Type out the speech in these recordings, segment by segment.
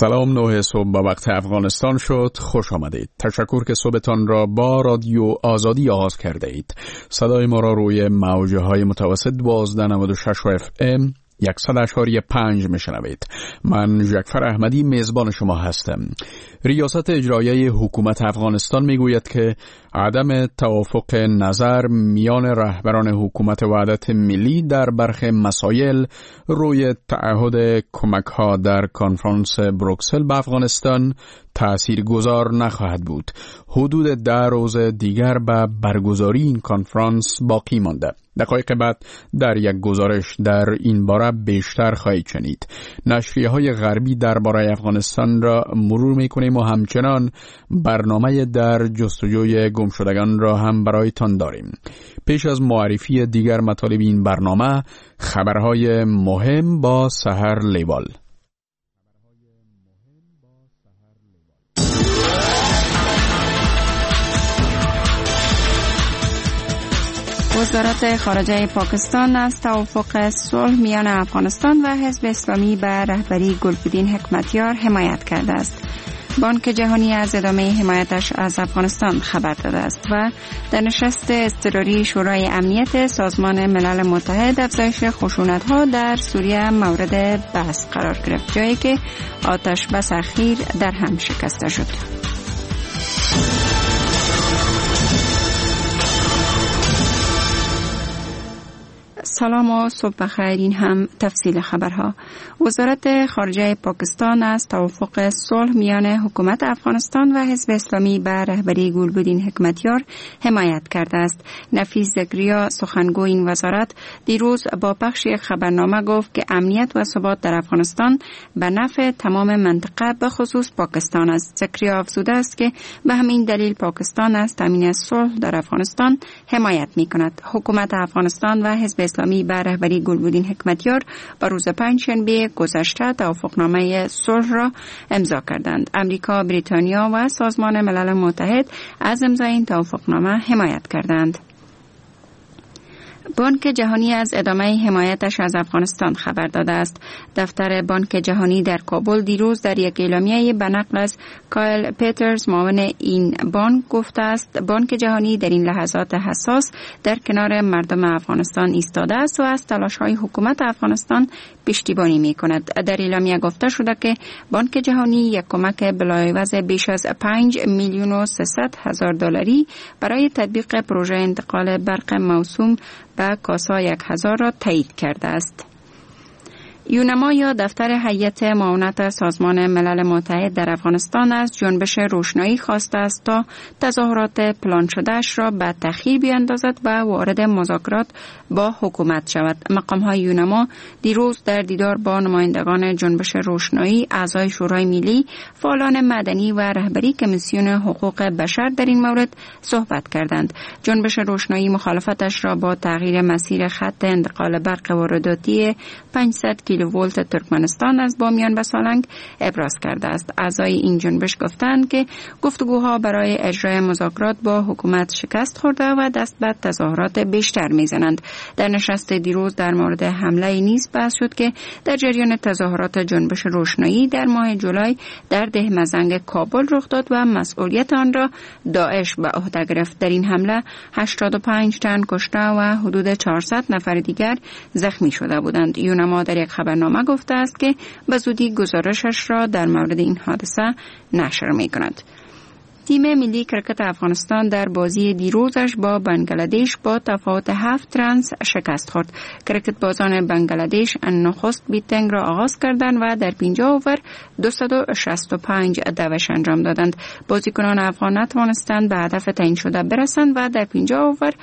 سلام، 9 صبح با وقت افغانستان شد. خوش آمدید. تشکر که صبحتان را با رادیو آزادی آغاز کرده اید. صدای ما را روی موجه های متوسط 1296 FM 100.5 میشنوید. من جعفر احمدی میزبان شما هستم. ریاست اجرایی حکومت افغانستان میگوید که عدم توافق نظر میان رهبران حکومت وحدت ملی در برخی مسائل روی تعهد کمک‌ها در کنفرانس بروکسل به افغانستان تأثیرگذار نخواهد بود. حدود 10 روز دیگر به برگزاری این کنفرانس باقی مانده. دقایق بعد در یک گزارش در این باره بیشتر خواهید شنید. نشریه‌های غربی درباره افغانستان را مرور می‌کنیم و همچنان برنامه در جستجوی گمشدگان را هم برایتان داریم. پیش از معرفی دیگر مطالب این برنامه، خبرهای مهم با سحر لیوال. وزارت خارجه پاکستان از توافق صلح میان افغانستان و حزب اسلامی به رهبری گلبدین حکمتیار حمایت کرده است. بانک جهانی از ادامه حمایتش از افغانستان خبر داده است و در نشست اضطراری شورای امنیت سازمان ملل متحد افزایش خشونت‌ها در سوریه مورد بحث قرار گرفت، جایی که آتش بس اخیر در هم شکسته شد. سلام و صبح بخیر. این هم تفصیل خبرها. وزارت خارجه پاکستان از توافق صلح میان حکومت افغانستان و حزب اسلامی به رهبری گلبدین حکمتیار حمایت کرده است. نفیس زکریا، سخنگوی این وزارت، دیروز با پخش یک خبرنامه گفت که امنیت و ثبات در افغانستان به نفع تمام منطقه به خصوص پاکستان است. زکریا افزوده است که به همین دلیل پاکستان از تامین صلح در افغانستان حمایت می‌کند. حکومت افغانستان و حزب اسلامی به رهبری گلبدین حکمتیار با روز پنجشنبه گذشته توافقنامه صلح را امضا کردند. امریکا، بریتانیا و سازمان ملل متحد از امضای این توافقنامه حمایت کردند. بانک جهانی از ادامه حمایتش از افغانستان خبر داده است. دفتر بانک جهانی در کابل دیروز در یک اعلامیه به نقل از کایل پیترز، معاون این بانک، گفته است بانک جهانی در این لحظات حساس در کنار مردم افغانستان ایستاده است و از تلاش‌های حکومت افغانستان پشتیبانی می‌کند. در اعلامیه گفته شده که بانک جهانی یک کمک بلایوز بیش از 5,300,000 دلاری برای تطبیق پروژه انتقال برق موسوم به کاسا 1000 را تایید کرده است. یونما یا دفتر هیئت معاونت سازمان ملل متحد در افغانستان از جنبش روشنایی خواسته است تا تظاهرات پلان شده‌اش را به تأخیر بیاندازد و وارد مذاکرات با حکومت شود. مقام‌های یونما دیروز در دیدار با نمایندگان جنبش روشنایی، اعضای شورای ملی، فعالان مدنی و رهبری کمیسیون حقوق بشر در این مورد صحبت کردند. جنبش روشنایی مخالفتش را با تغییر مسیر خط انتقال برق وارداتی 500 کیلوولت ترکمنستان از بامیان به سالنگ ابراز کرده است. اعضای این جنبش گفتند که گفتگوها برای اجرای مذاکرات با حکومت شکست خورده و دست به تظاهرات بیشتر میزنند. در نشست دیروز در مورد حمله نیز بحث شد که در جریان تظاهرات جنبش روشنایی در ماه جولای در دهمزنگ کابل رخ داد و مسئولیت آن را داعش به عهده گرفت. در این حمله 85 تن کشته و حدود 400 نفر دیگر زخمی شده بودند. یونما در یک خبرنامه گفته است که به زودی گزارشش را در مورد این حادثه نشر می‌کند. تیم ملی کرکت افغانستان در بازی دیروزش با بنگلادش با تفاوت 7 رنز شکست خورد. کرکت بازان بنگلادش نخست بیتنگ را آغاز کردند و در 50 اوور 265 دوش انجام دادند. بازیکنان افغان نتوانستند به هدف تعیین شده برسند و در 50 اوور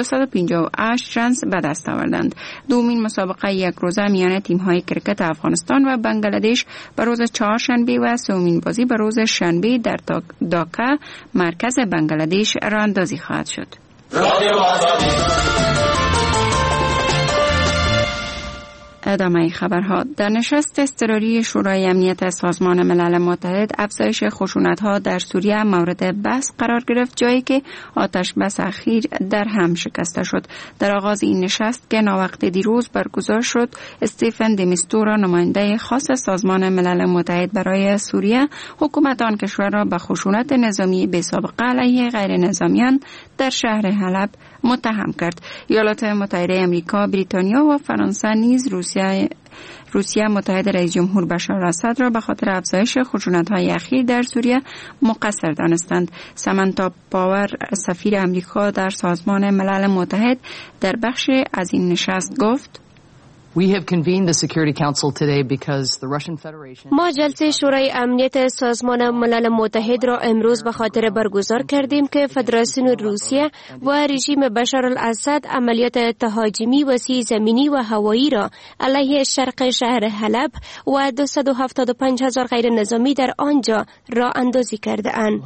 258 رنز به دست آوردند. دومین مسابقه یک روزه میان تیم‌های کرکت افغانستان و بنگلادش به روز چهارشنبه و سومین بازی به روز شنبه در داکا مرکز بنگلادش راه اندازی خواهد شد. ادامه خبرها. در نشست اضطراری شورای امنیت سازمان ملل متحد افزایش خشونت‌ها در سوریه مورد بحث قرار گرفت، جایی که آتش بس اخیر در هم شکسته شد. در آغاز این نشست که ناوقت دیروز برگزار شد، استیفن د میستورا، نماینده خاص سازمان ملل متحد برای سوریه، حکومت آن کشور را به خشونت نظامی بی‌سابقه علیه غیر نظامیان در شهر حلب متهم کرد. ایالات متحده آمریکا، بریتانیا و فرانسه نیز روسیه متحد رئیس جمهور بشار الاسد را به خاطر افزایش خشونت‌های اخیر در سوریه مقصر دانستند. سامانتا پاور، سفیر آمریکا در سازمان ملل متحد، در بخشی از این نشست گفت: ما جلسه شورای امنیت سازمان ملل متحد را امروز به خاطر برگزار کردیم که فدراسیون روسیه و رژیم بشار الاسد عملیات تهاجمی وسیع زمینی و هوایی را علیه شرق شهر حلب و 275,000 غیر نظامی در آنجا راه اندازی کرده اند.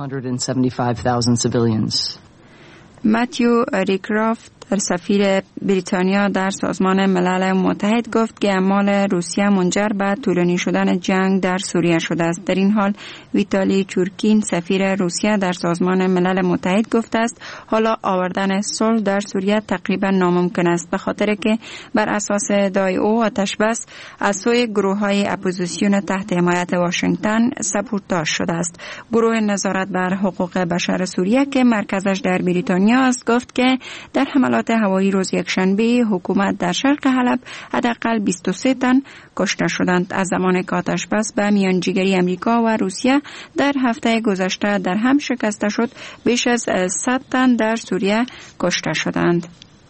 متیو ریکرافت، سفیر بریتانیا در سازمان ملل متحد، گفت که اعمال روسیه منجر به طولانی شدن جنگ در سوریه شده است. در این حال ویتالی چورکین، سفیر روسیه در سازمان ملل متحد، گفته است حالا آوردن صلح در سوریه تقریبا ناممکن است، به خاطر که بر اساس ادعای او آتش بس از سوی گروه‌های اپوزیسیون تحت حمایت واشنگتن ساپورتاژ شده است. گروه نظارت بر حقوق بشر سوریه که مرکزش در بریتانیا است گفت که در حملات هوایی روز یکشنبه حکومت در شرق حلب حداقل 23 تن کشته شدند. از زمان که آتش بس به میانجیگری امریکا و روسیه در هفته گذشته در هم شکسته شد، بیش از 100 تن در سوریه کشته شدند.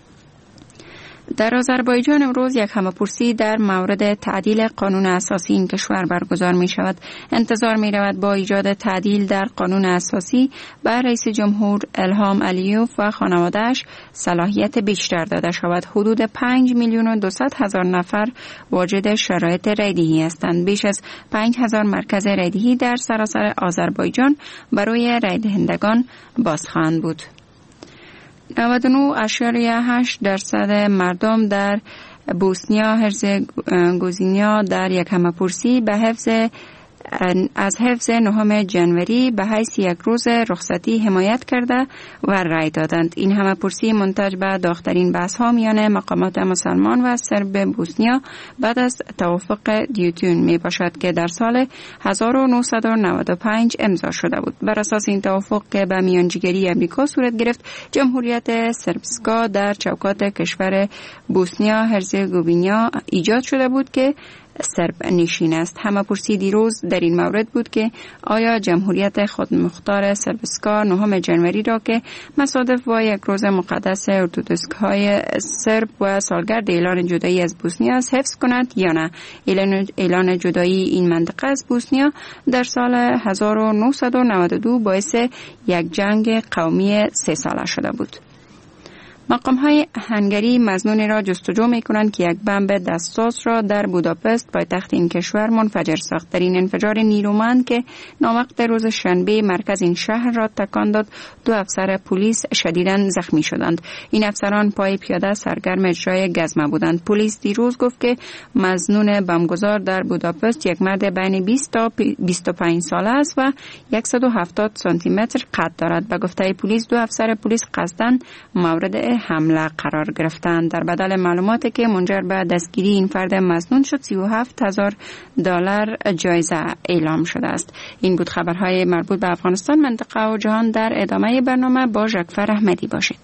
در آذربایجان امروز یک همه‌پرسی در مورد تعدیل قانون اساسی این کشور برگزار می شود. انتظار می رود با ایجاد تعدیل در قانون اساسی به رئیس جمهور الهام علیوف و خانواده‌اش صلاحیت بیشتر داده شود. حدود 5,200,000 نفر واجد شرایط رایدهی هستند. بیش از 5,000 مرکز رایدهی در سراسر آذربایجان برای رای دهندگان باز خواهند بود. 99.8% مردم در بوسنیا هرزگوینیا در یک همه‌پرسی از حفظ 9 جنوری به حیث یک روز رخصتی حمایت کرده و رای دادند. این همه‌پرسی منتج به داغ‌ترین بحث‌ها میان مقامات مسلمان و سرب بوسنیا بعد از توافق دیوتون می باشد که در سال 1995 امضا شده بود. بر اساس این توافق که به میانجیگری امریکا صورت گرفت، جمهوریت سربسکا در چوکات کشور بوسنیا هرزگوینیا ایجاد شده بود که سرب نشین است. همه‌پرسی دیروز در این مورد بود که آیا جمهوریت خودمختار سربسکا 9 جنوری را که مصادف با یک روز مقدس ارتودکس‌های سرب و سالگرد اعلان جدایی از بوسنیا حفظ کند یا نه. اعلان جدایی این منطقه از بوسنیا در سال 1992 باعث یک جنگ قومی 3 ساله شده بود. مقام‌های هنگری مظنونی را جستجو می‌کنند که یک بمب دستساز را در بوداپست پایتخت این کشور منفجر ساخت. در این انفجار نیرومند که ناوقت روز شنبه مرکز این شهر را تکان داد، 2 افسر پلیس شدیداً زخمی شدند. این افسران پای پیاده سرگرم اجرای گزمه بودند. پلیس دیروز گفت که مظنون بمبگذار در بوداپست یک مرد بین 20 تا 25 ساله است و 170 سانتی متر قد دارد. به گفته پلیس 2 افسر پلیس قصداً مورد حمله قرار گرفتند. در بدل معلوماتی که منجر به دستگیری این فرد مظنون شد، $37,000 جایزه اعلام شده است. این بود خبرهای مربوط به افغانستان، منطقه و جهان. در ادامه برنامه با ژکفر احمدی باشید.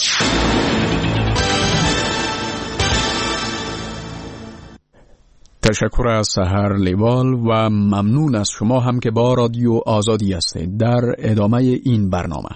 تشکر از سحر لیوال و ممنون از شما هم که با رادیو آزادی هستید. در ادامه این برنامه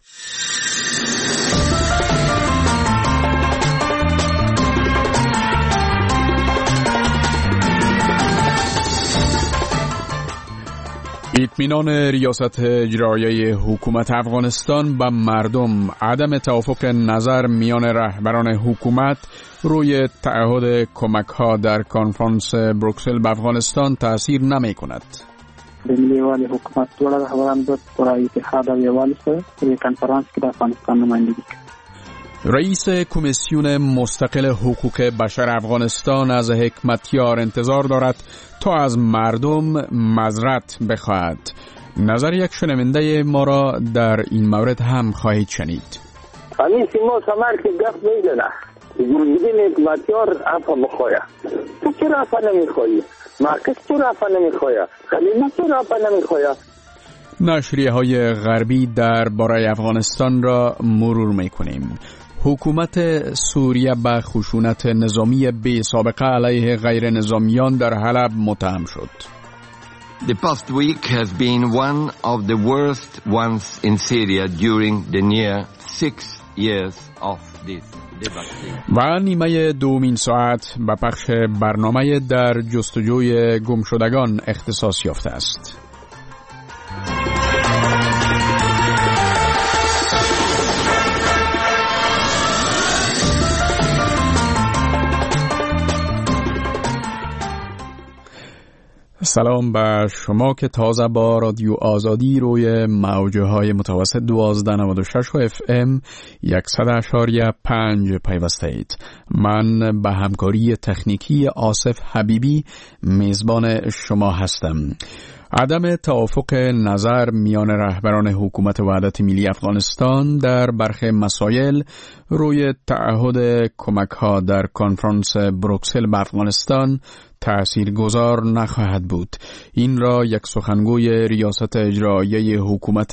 اطمینان ریاست اجرایی حکومت افغانستان به مردم، عدم توافق نظر میان رهبران حکومت روی تعهد کمک‌ها در کنفرانس بروکسل به افغانستان تأثیر نمی کند. د ملي والي حکومت ټول خبران د پوره اتحاد او یووالي سره په کنفرانس کې د افغانستان نمائندګي. رئیس کمیسیون مستقل حقوق بشر افغانستان از حکمتیار انتظار دارد تا از مردم معذرت بخواهد. نظر یک شنونده ما را در این مورد هم خواهید شنید. همین سیما سمر که گفت میدنه جلوگیدین حکمتیار افا بخواهی. تو چرا افا نمیخواهی؟ مرکز چرا افا نمیخواهی؟ خلیمه چرا افا نمیخواهی؟ نشریه های غربی در باره افغانستان را مرور میکنیم. حکومت سوریه به خشونت نظامی بی سابقه علیه غیر نظامیان در حلب متهم شد. The past week has been one of the worst ones in Syria during the near 6 years of this devastating. و نیمه دومین ساعت به پخش برنامه در جستجوی گمشدگان اختصاص یافته است. سلام به شما که تازه با رادیو آزادی روی موجه های متوسط 1296 و FM 100.5 پیوسته اید. من به همکاری تکنیکی آصف حبیبی میزبان شما هستم. عدم توافق نظر میان رهبران حکومت وحدت ملی افغانستان در برخی مسائل روی تعهد کمک‌ها در کنفرانس بروکسل به افغانستان تأثیرگذار نخواهد بود. این را یک سخنگوی ریاست اجرایی حکومت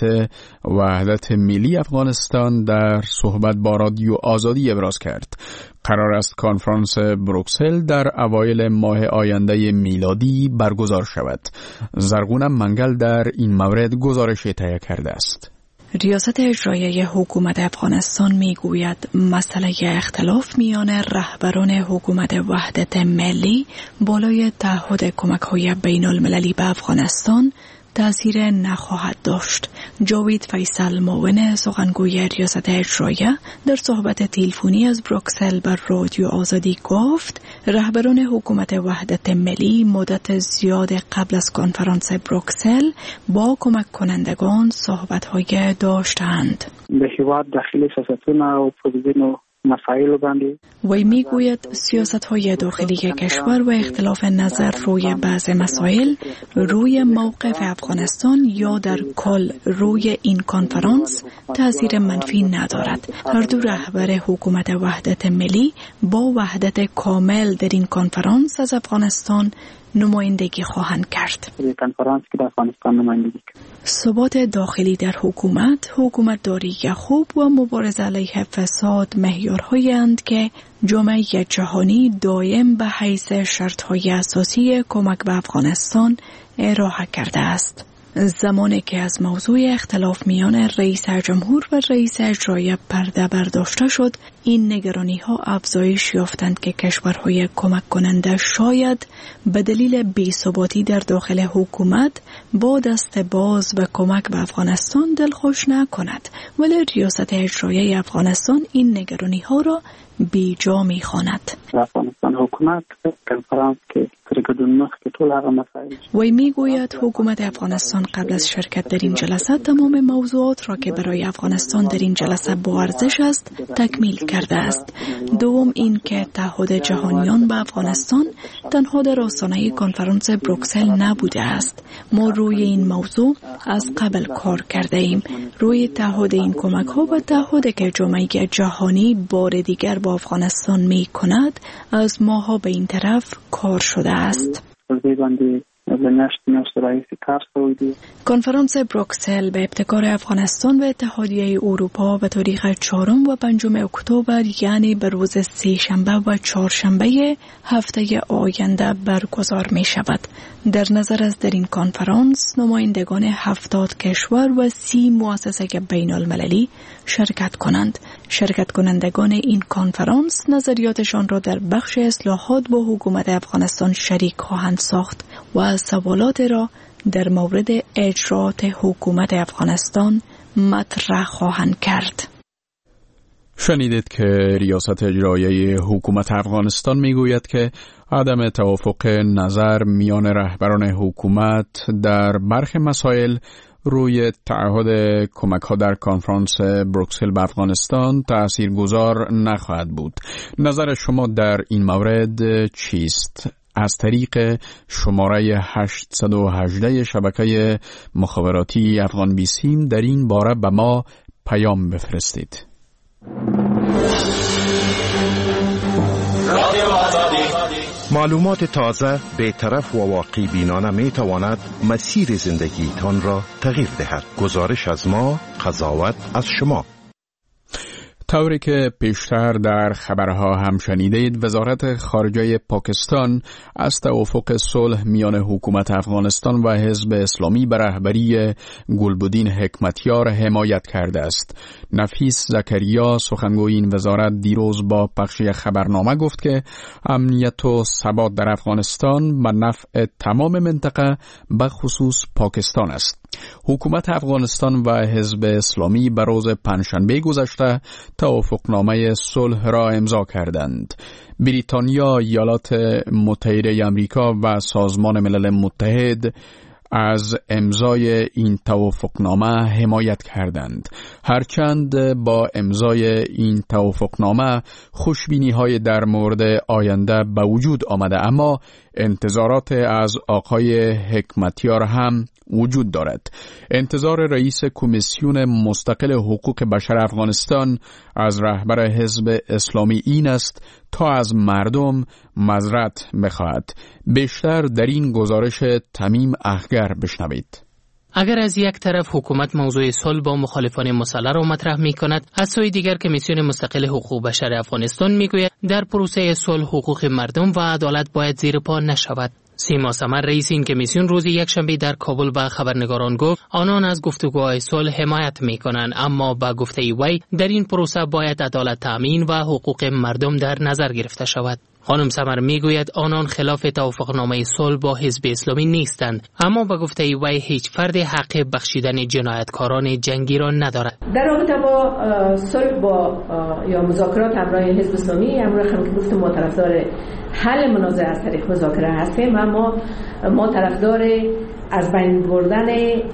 وحدت ملی افغانستان در صحبت با رادیو آزادی ابراز کرد. قرار است کنفرانس بروکسل در اوایل ماه آینده میلادی برگزار شود. زرغون منگل در این مورد گزارش تهیه کرده است. ریاست اجرایی حکومت افغانستان میگوید مسئله اختلاف میان رهبران حکومت وحدت ملی بالای تعهد کمک‌های بین المللی به افغانستان تأثیر نخواهد داشت. جاوید فیصل معاون سخنگوی ریاست اجرایی در صحبت تلفنی از بروکسل بر رادیو آزادی گفت رهبران حکومت وحدت ملی مدت زیاد قبل از کنفرانس بروکسل با کمک کنندگان صحبت‌های داشتند. به حواد داخلی سیاستونه و پوزیشن و مسائل باندې وی میگوید سیاست‌های داخلی کشور و اختلاف نظر روی بعض مسائل روی موقف افغانستان یا در کل روی این کنفرانس تأثیر منفی ندارد. هر دو رهبر حکومت وحدت ملی با وحدت کامل در این کنفرانس از افغانستان نمایندگی خواهند کرد. کنفرانس که در افغانستان نمایندگی کرد. ثبات داخلی در حکومت داری خوب و مبارزه علیه فساد معیارهایی اند که جامعه جهانی دائم به حیث شرط‌های اساسی کمک به افغانستان ارائه کرده است. زمانی که از موضوع اختلاف میان رئیس جمهور و رئیس اجرایی پرده برداشته شد، این نگرانی‌ها افزایش یافتند که کشورهای کمک کننده شاید به دلیل بی‌ثباتی در داخل حکومت با دست باز به کمک به افغانستان دلخوش نکند، ولی ریاست اجرایی افغانستان این نگرانی‌ها را بیجا می‌خواند. افغانستان حکومت کنفرانس که وی میگوید حکومت افغانستان قبل از شرکت در این جلسه تمام موضوعات را که برای افغانستان در این جلسه با ارزش است تکمیل کرده است. دوم این که تعهد جهانیان به افغانستان تنها در آستانه کنفرانس بروکسل نبوده است. ما روی این موضوع از قبل کار کرده ایم. روی تعهد این کمک ها و تعهدی که جامعه جهانی بار دیگر با افغانستان می کند از ماها به این طرف کار شده است. کنفرانس بروکسل به ابتکار افغانستان و اتحادیه اروپا به تاریخ 4 و 5 اکتبر یعنی به روز سه‌شنبه و چهارشنبه هفته آینده برگزار می شود. در نظر است در این کنفرانس نمایندگان 70 کشور و 30 مؤسسه بین المللی شرکت کنند. شرکت کنندگان این کنفرانس نظریاتشان را در بخش اصلاحات با حکومت افغانستان شریک خواهند ساخت و سوالات را در مورد اجرات حکومت افغانستان مطرح خواهند کرد. شنیدید که ریاست اجرایی حکومت افغانستان میگوید که عدم توافق نظر میان رهبران حکومت در برخی مسائل روی تعهد کمک‌ها در کنفرانس بروکسل به افغانستان تأثیرگذار نخواهد بود. نظر شما در این مورد چیست؟ از طریق شماره 818 شبکه مخابراتی افغان 20 در این باره به ما پیام بفرستید. معلومات تازه، بی‌طرف و واقع بینانه می تواند مسیر زندگیتان را تغییر دهد. گزارش از ما، قضاوت از شما. طوری که پیشتر در خبرها هم شنیدید، وزارت خارجه پاکستان از توافق صلح میان حکومت افغانستان و حزب اسلامی به رهبری گلبدین حکمتیار حمایت کرده است. نفیس زکریا سخنگوی این وزارت دیروز با پخش خبرنامه گفت که امنیت و ثبات در افغانستان به نفع تمام منطقه به خصوص پاکستان است. حکومت افغانستان و حزب اسلامی به روز پنجشنبه گذشته توافقنامه صلح را امضا کردند. بریتانیا، ایالات متحده آمریکا و سازمان ملل متحد از امضای این توافقنامه حمایت کردند. هرچند با امضای این توافقنامه خوشبینی‌های در مورد آینده به وجود آمده، اما انتظارات از آقای حکمتیار هم وجود دارد. انتظار رئیس کمیسیون مستقل حقوق بشر افغانستان از رهبر حزب اسلامی این است تا از مردم معذرت بخواهد. بیشتر در این گزارش تمیم اخگر بشنوید. اگر از یک طرف حکومت موضوع صلح با مخالفان مسلح را مطرح می کند، از سوی دیگر کمیسیون مستقل حقوق بشر افغانستان می گوید در پروسه صلح حقوق مردم و عدالت باید زیر پا نشود. سیما سمر رئیس این کمیسیون روز یکشنبه در کابل به خبرنگاران گفت آنان از گفتگوهای صلح حمایت می کنند، اما با گفته وی در این پروسه باید عدالت تامین و حقوق مردم در نظر گرفته شود. خانم سمر میگوید آنان خلاف توافقنامه صلح با حزب اسلامی نیستند، اما به گفته وی هیچ فرد حق بخشیدن جنایتکاران جنگی را ندارد. در رابطه با صلح با یا مذاکرات همراه حزب اسلامی، امروز هم که گفتم ما طرفدار حل منازعه از طریق مذاکره هستیم، اما ما طرفدار از بین بردن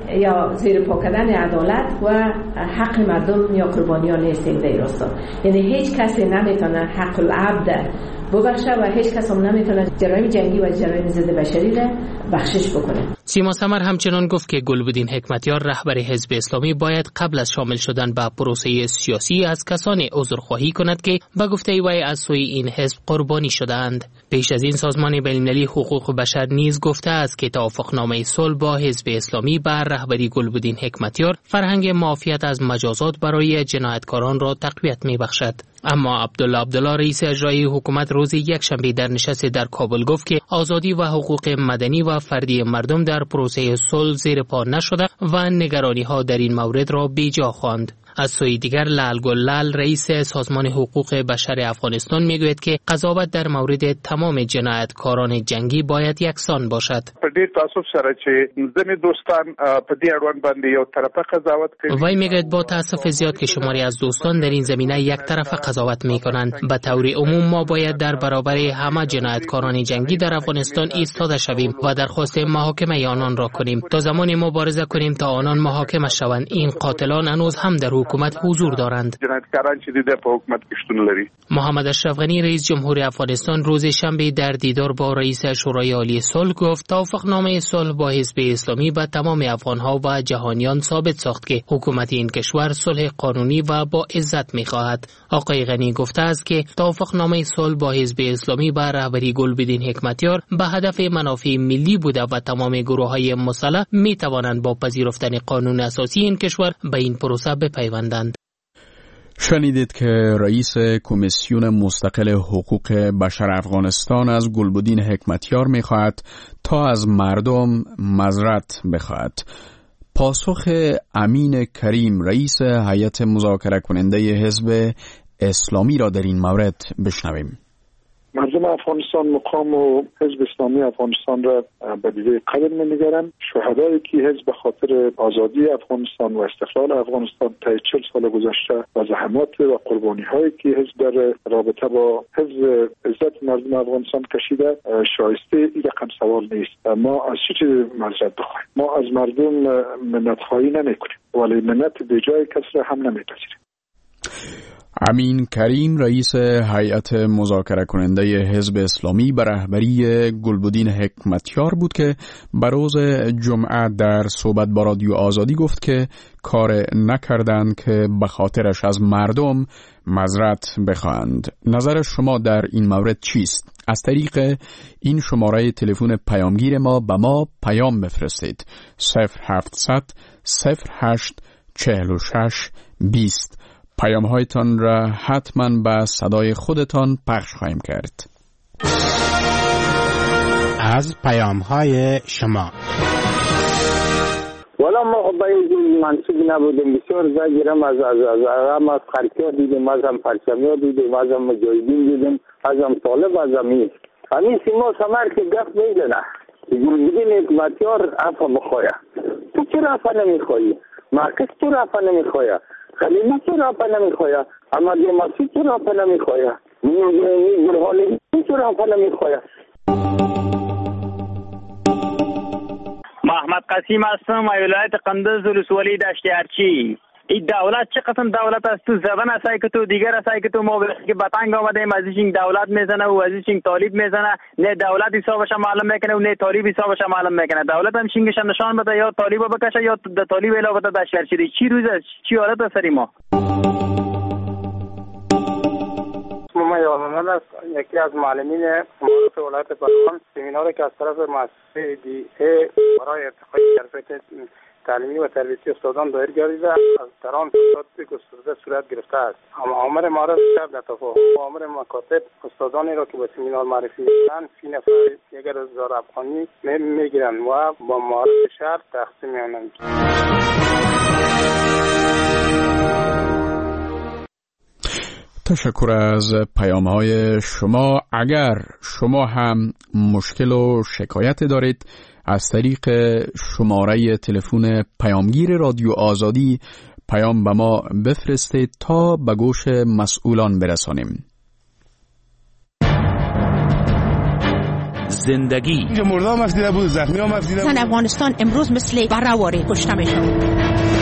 یا زیر پا کردن عدالت و حق مردم یا قربانیان نیستیم در راستا. یعنی هیچ کسی نمیتونه حق العبد ببخشه و هیچ کس هم نمیتونه جرایم جنگی و جرایم ضد بشری را بخشش بکنه. سیما سمر همچنان گفت که گلبدین حکمتیار رهبر حزب اسلامی باید قبل از شامل شدن به پروسه سیاسی از کسانی عذرخواهی کند که به گفته وی از سوی این حزب قربانی شدند. پیش از این سازمان بین‌المللی حقوق بشر نیز گفته است که توافقنامه صلح با حزب اسلامی بر رهبری گلبدین حکمتیار فرهنگ معافیت از مجازات برای جنایتکاران را تقویت می‌بخشد. اما عبدالله رئیس اجرایی حکومت روز یکشنبه در نشست در کابل گفت که آزادی و حقوق مدنی و فردی مردم در پروسه صلح زیر پا نشده و نگرانی‌ها در این مورد را بیجا خواند. از سوی دیگر لال گلال رئیس سازمان حقوق بشر افغانستان میگوید که قضاوت در مورد تمام جنایتکاران جنگی باید یکسان باشد. په ډیر تاسف سره چې ځینې دوستان په دې اړوند باندې یو طرفه قضاوت کوي. وی میگوید با تاسف زیاد که شماری از دوستان در این زمینه یک طرفه قضاوت میکنند. به طور عموم ما باید در برابر همه جنایتکاران جنگی در افغانستان ایستاده شویم و درخواست محاکمه آنان را کنیم. تا زمانی مبارزه کنیم تا آنان محاکمه شوند. این قاتلان هنوز هم در حکومت حضور دارند. محمد اشرف غنی رئیس جمهور افغانستان روز شنبه در دیدار با رئیس شورای عالی صلح گفت توافقنامه صلح با حزب اسلامی به تمام افغانها و جهانیان ثابت ساخت که حکومت این کشور صلح قانونی و با عزت می‌خواهد. آقای غنی گفته است که توافقنامه صلح با حزب اسلامی به رهبری گلبدین حکمتیار به هدف منافع ملی بوده و تمام گروه‌های مسلح می‌توانند با پذیرفتن قانون اساسی این کشور به این پروسه بپیوندند. شنیدید که رئیس کمیسیون مستقل حقوق بشر افغانستان از گلبدین حکمتیار می‌خواهد تا از مردم معذرت بخواهد. پاسخ امین کریم رئیس هیئت مذاکره کننده حزب اسلامی را در این مورد بشنویم. مردم افغانستان مقام و حزب اسلامی افغانستان را به دیده قدر می‌نگرند. شهدایی که حزب به خاطر آزادی افغانستان و استقلال افغانستان طی 40 سال گذشته و زحمات و قربانی‌هایی که حزب در رابطه با حفظ عزت مردم افغانستان کشیده، شایسته این رقم سوال نیست. ما از چه چیزی معذرت بخواهیم؟ ما از مردم منت‌خواهی نمی‌کنیم، ولی منت به جای کس را هم نمی‌پذیریم. امین کریم رئیس هیئت مذاکره کننده حزب اسلامی به رهبری گلبدین حکمتیار بود که بروز جمعه در صحبت با رادیو آزادی گفت که کار نکردند که به خاطرش از مردم معذرت بخواهند. نظر شما در این مورد چیست؟ از طریق این شماره تلفن پیامگیر ما به ما پیام بفرستید. 0700 08 46 20. پیام هایتان را حتما به صدای خودتان پخش خواهیم کرد. از پیام های شما. والا ما به این منصوب نبودیم، بسیار زجرم از خرکی‌ها دیدیم، از هم پرچمی‌ها دیدیم، از هم مجاهدین دیدیم، از هم طالب، از همین سیما سمر که گفت میزنه گلبدین حکمتیار عفو بخواه. تو چرا عفو نمیخوایی؟ مرکز چرا عفو نمیخواه؟ خلیلی چرا عفو نمیخواه؟ احمد مسعود چرا عفو نمیخواه؟ برهانی چرا عفو نمیخواه؟ محمد قسیم هستم، ولایت قندز ولسوالی دشت ارچی. این دولت چه قسم دولت است؟ تو زبان است که تو دیگر است که تو ما که بتنگ آمدیم از این دولت میزنه و از این طالب میزنه. نه دولت حسابش معلوم میکنه و نه طالب حسابش معلوم میکنه. دولت هم شینگش نشان بده یا طالب بکشه یا طالب الا بده دشت ارچی. چی روز چی حالت است ما؟ ما یادمون است یکی از معلمین مدرسه ولایت بلخان سمیناری که از طرف مؤسسه دی ای برای ارتقای ظرفیت تعلیمی و تربیتی استادان دایر گردیده از در آن فساد گسترده صورت گرفته است. آمر معرض شب در تفاهم با آمر مکاتب استادانی را که به سمینار معرفی می‌کنند فی نفر 1000 افغانی میگیرند و با معرض شهر تقسیم می‌کنند. تشکر از پیام‌های شما. اگر شما هم مشکل و شکایت دارید از طریق شماره تلفن پیامگیر رادیو آزادی پیام به ما بفرستید تا به گوش مسئولان برسانیم. زندگی اینجا مردم مفدیده بود، زخمی ها مفدیده بود. افغانستان امروز مثل برهواری کشته میشن.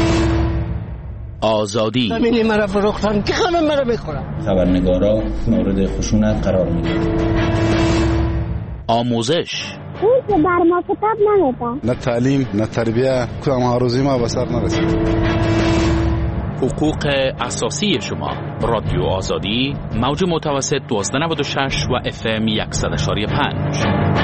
آزادی زمینی مرا فروختن که همه مرا میخورن. خبرنگارا مورد خشونت قرار میگیرن. آموزش اون که بر ما کتاب نمیده. نه تعلیم نه تربیه کدام هاروزی ما بسر نرسید. حقوق اساسی شما. رادیو آزادی موج متوسط 1296 و FM 100.5.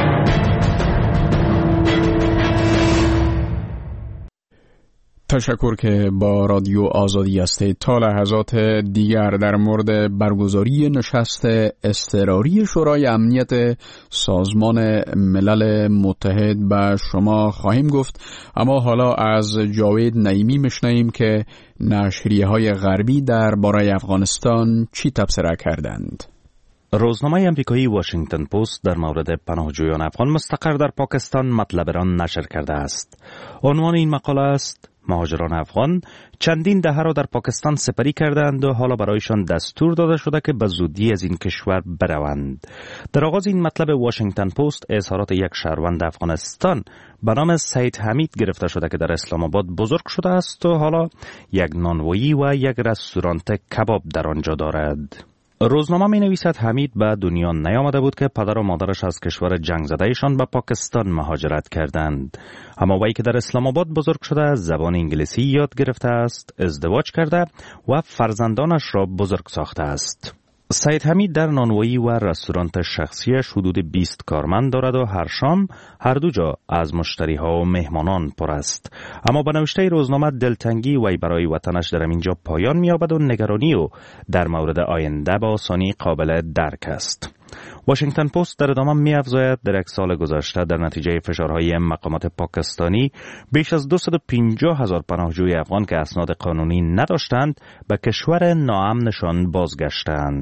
تشکر که با رادیو آزادی هستید. تا لحظات دیگر در مورد برگزاری نشست اضطراری شورای امنیت سازمان ملل متحد به شما خواهیم گفت، اما حالا از جاوید نعیمی میشنویم که نشریه‌های غربی درباره افغانستان چی تبصره کردند. روزنامه امریکایی واشنگتن پست در مورد پناهجویان افغان مستقر در پاکستان مطلب را نشر کرده است. عنوان این مقاله است: مهاجران افغان چندین دهه را در پاکستان سپری کردند و حالا برایشان دستور داده شده که به زودی از این کشور بروند. در آغاز این مطلب واشنگتن پست اظهارات یک شهروند افغانستان به نام سید حمید گرفته شده که در اسلام آباد بزرگ شده است و حالا یک نانوایی و یک رستوران کباب در آنجا دارد. روزنامه می نویسد حمید به دنیا نیامده بود که پدر و مادرش از کشور جنگ زدهشان به پاکستان مهاجرت کردند. اما وی که در اسلام آباد بزرگ شده زبان انگلیسی یاد گرفته است، ازدواج کرده و فرزندانش را بزرگ ساخته است. سید حمید در نانوایی و رستوران شخصیش حدود 20 کارمند دارد و هر شام هر دو جا از مشتری ها و مهمانان پر است. اما به نوشته روزنامه دلتنگی وی برای وطنش در اینجا پایان می‌یابد و نگرانی او در مورد آینده به آسانی قابل درک است. واشنگتن پست در ادامه می‌افزاید در یک سال گذشته در نتیجه فشارهای مقامات پاکستانی بیش از 250,000 پناهجوی افغان که اسناد قانونی نداشتند به کشور ناامنشان بازگشتند.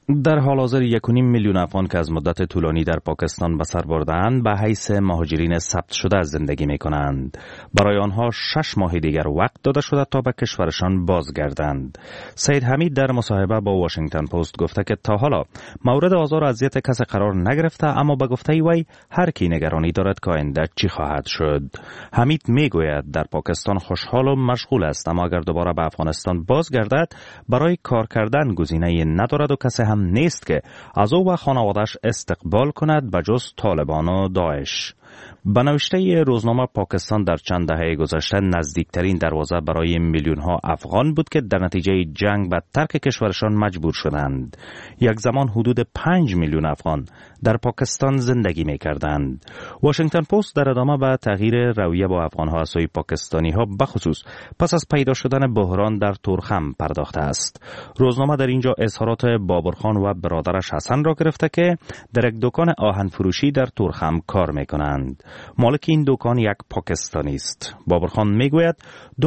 در حال حاضر 1.5 میلیون افغان که از مدت طولانی در پاکستان به سر برده‌اند به حیث مهاجرین ثبت شده زندگی می‌کنند. برای آنها 6 ماه دیگر وقت داده شده تا به کشورشان بازگردند. سید حمید در مصاحبه با واشنگتن پست گفته که تا حالا مورد آزار و اذیت کسی قرار نگرفته، اما به گفته وی هر کی نگرانی دارد که آینده چی خواهد شد. حمید میگوید در پاکستان خوشحال و مشغول است، اما اگر دوباره به افغانستان بازگردد برای کار کردن گزینه‌ای ندارد و کسی هم نیست که از او و خانواده‌اش استقبال کند به جز طالبان و داعش. به نوشته روزنامه پاکستان در چند دهه گذشته نزدیکترین دروازه برای میلیون ها افغان بود که در نتیجه جنگ به ترک کشورشان مجبور شدند. یک زمان حدود 5 میلیون افغان در پاکستان زندگی می کردند. واشنگتن پست در ادامه به تغییر رویه با افغان ها از سوی پاکستانی ها بخصوص پس از پیدا شدن بحران در تورخم پرداخته است. روزنامه در اینجا اظهارات بابرخان و برادرش حسن را گرفته که در یک دکان آهن فروشی در تورخم کار می کنند. مالک این دکان یک پاکستانی است. بابرخان میگوید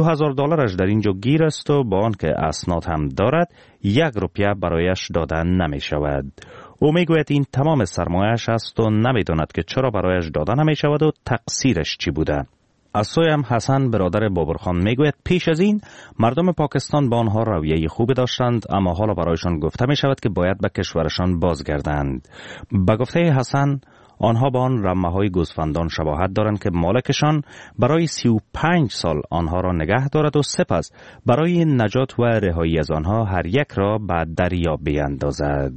$2000 در اینجا گیر است و با آنکه اسناد هم دارد 1 روپیه برایش داده نمی شود. او میگوید این تمام سرمایه‌اش است و نمیداند که چرا برایش داده نمی شود و تقصیرش چی بوده. از سوی هم حسن برادر بابرخان میگوید پیش از این مردم پاکستان با آنها رویه خوبی داشتند، اما حالا برایشان گفته می شود که باید به کشورشان بازگردند. به گفته حسن آنها با آن رمه‌های گوسفندان شباهت دارند که مالکشان برای 35 سال آنها را نگه دارد و سپس برای نجات و رهایی از آنها هر یک را به دریا بیندازد.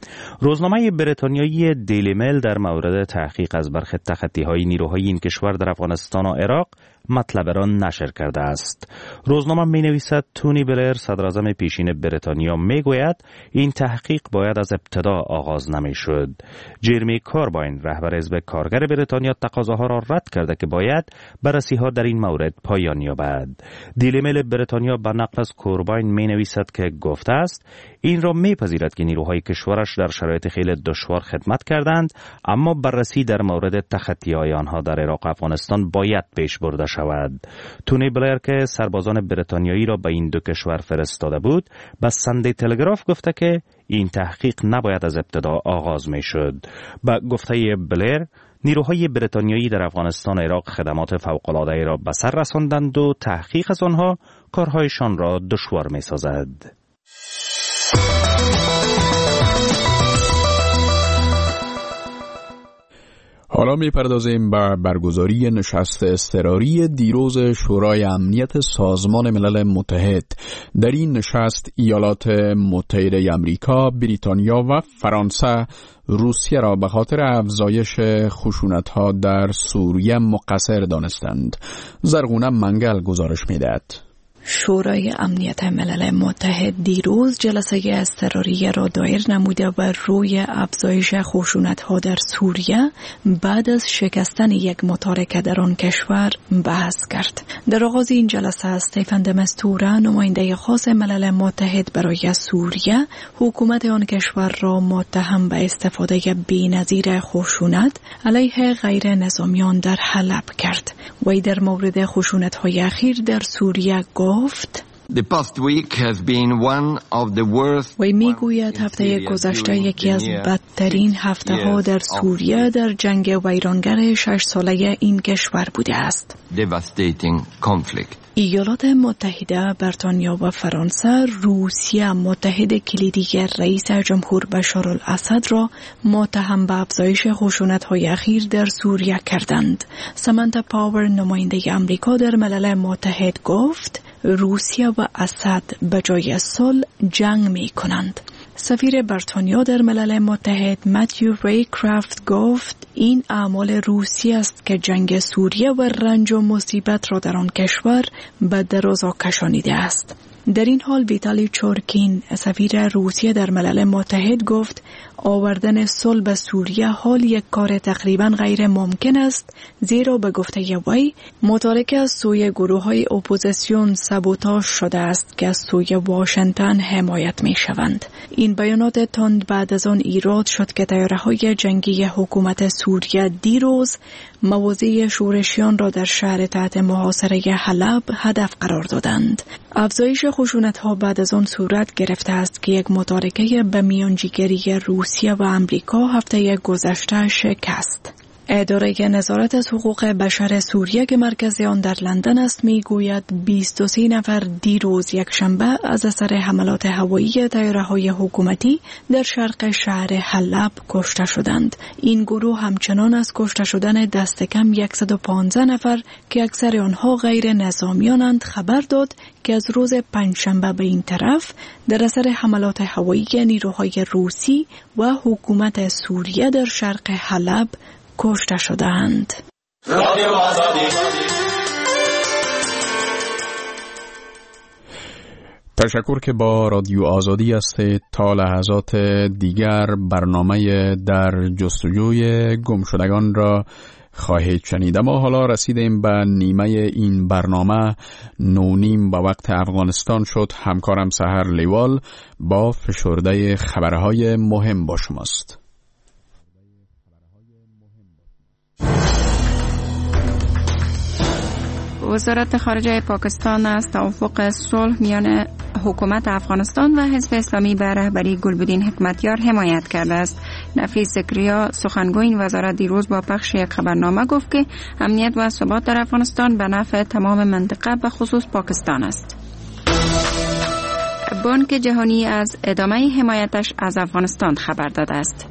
روزنامه بریتانیایی دیلی میل در مورد تحقیق از برخی تخطی‌های نیروهای این کشور در افغانستان و عراق مطلب را نشر کرده است. روزنامه می‌نویسد تونی بلیر صدراعظم پیشین بریتانیا میگوید این تحقیق باید از ابتدا آغاز نمی‌شد. جرمی کورباین رهبر حزب کارگر بریتانیا تقاضاها را رد کرده که باید بررسی‌ها در این مورد پایان یابد. دیلی میل بریتانیا به نقل از کورباین می‌نویسد که گفته است این را می‌پذیرد که نیروهای کشورش در شرایط خیلی دشوار خدمت کردند، اما بررسی در مورد تخطی‌های آنها در عراق و افغانستان باید پیش برده شود. تونی بلیر که سربازان بریتانیایی را به این دو کشور فرستاده بود، به ساندی تلگراف گفته که این تحقیق نباید از ابتدا آغاز می‌شد. به گفته بلیر نیروهای بریتانیایی در افغانستان و عراق خدمات فوق‌العاده را به سر رساندند و تحقیق از آنها کارهایشان را دشوار می‌سازد. حالا میپردازیم به برگزاری نشست اضطراری دیروز شورای امنیت سازمان ملل متحد. در این نشست ایالات متحده آمریکا، بریتانیا و فرانسه روسیه را به خاطر افزایش خشونت‌ها در سوریه مقصر دانستند. زرغونه منگل گزارش می‌دهد. شورای امنیت ملل متحد دیروز جلسه اضطراری را دایر نموده و روی افزایش خشونت‌ها در سوریه بعد از شکستن یک متارکه در آن کشور بحث کرد. در آغاز این جلسه استیفن د مستوره نماینده خاص ملل متحد برای سوریه حکومت آن کشور را متهم به استفاده بی‌نظیر خشونت علیه غیر نظامیان در حلب کرد. وی در مورد خشونت‌های اخیر در سوریه گفت وی میگوید هفته گذشته یکی از بدترین هفته ها در سوریه در جنگ ویرانگر 6 ساله این کشور بوده است. ایالات متحده، بریتانیا و فرانسه روسیه متحد کلیدی رئیس جمهور بشار الاسد را متهم به افزایش خشونت‌های اخیر در سوریه کردند. سامانتا پاور نماینده آمریکا در ملل متحد گفت روسیه و اسد به جای صلح جنگ می کنند. سفیر بریتانیا در ملل متحد متیو ریکرافت گفت این اعمال روسیه است که جنگ سوریه و رنج و مصیبت را در آن کشور به درازا کشانیده است. در این حال ویتالی چورکین سفیر روسیه در ملل متحد گفت آوردن صلح به سوریه حال یک کار تقریبا غیر ممکن است، زیرا به گفته وی متارکه از سوی گروه‌های اپوزیسیون سابوتاژ شده است که از سوی واشنگتن حمایت می‌شوند. این بیانات تند بعد از آن ایراد شد که طیاره‌های جنگی حکومت سوریه دیروز مواضع شورشیان را در شهر تحت محاصره حلب هدف قرار دادند. افزایش خشونت‌ها بعد از آن صورت گرفته است که یک متارکه به میانجیگری روسیه و امریکا هفته گذشته شکست. اداره نظارت از حقوق بشر سوریه که مرکز آن در لندن است میگوید 23 نفر دیروز یکشنبه از اثر حملات هوایی طیاره‌های حکومتی در شرق شهر حلب کشته شدند. این گروه همچنان از کشته شدن دست کم 115 نفر که اکثر آنها غیر نظامیانند خبر داد که از روز پنجشنبه به این طرف در اثر حملات هوایی نیروهای روسی و حکومت سوریه در شرق حلب کشته شدند. تشکر که با رادیو آزادی هستید. تا لحظات دیگر برنامه در جستجوی گمشدگان را خواهید شنید. ما حالا رسیدیم به نیمه این برنامه. 9:30 به وقت افغانستان شد. همکارم سحر لیوال با فشرده خبرهای مهم با شماست. وزارت خارجه پاکستان از توافق صلح میان حکومت افغانستان و حزب اسلامی به رهبری گلبدین حکمتیار حمایت کرده است. نفیس زکریا سخنگوی این وزارت دیروز با پخش یک خبرنامه گفت که امنیت و ثبات در افغانستان به نفع تمام منطقه به خصوص پاکستان است. بانک جهانی از ادامه حمایتش از افغانستان خبر داده است.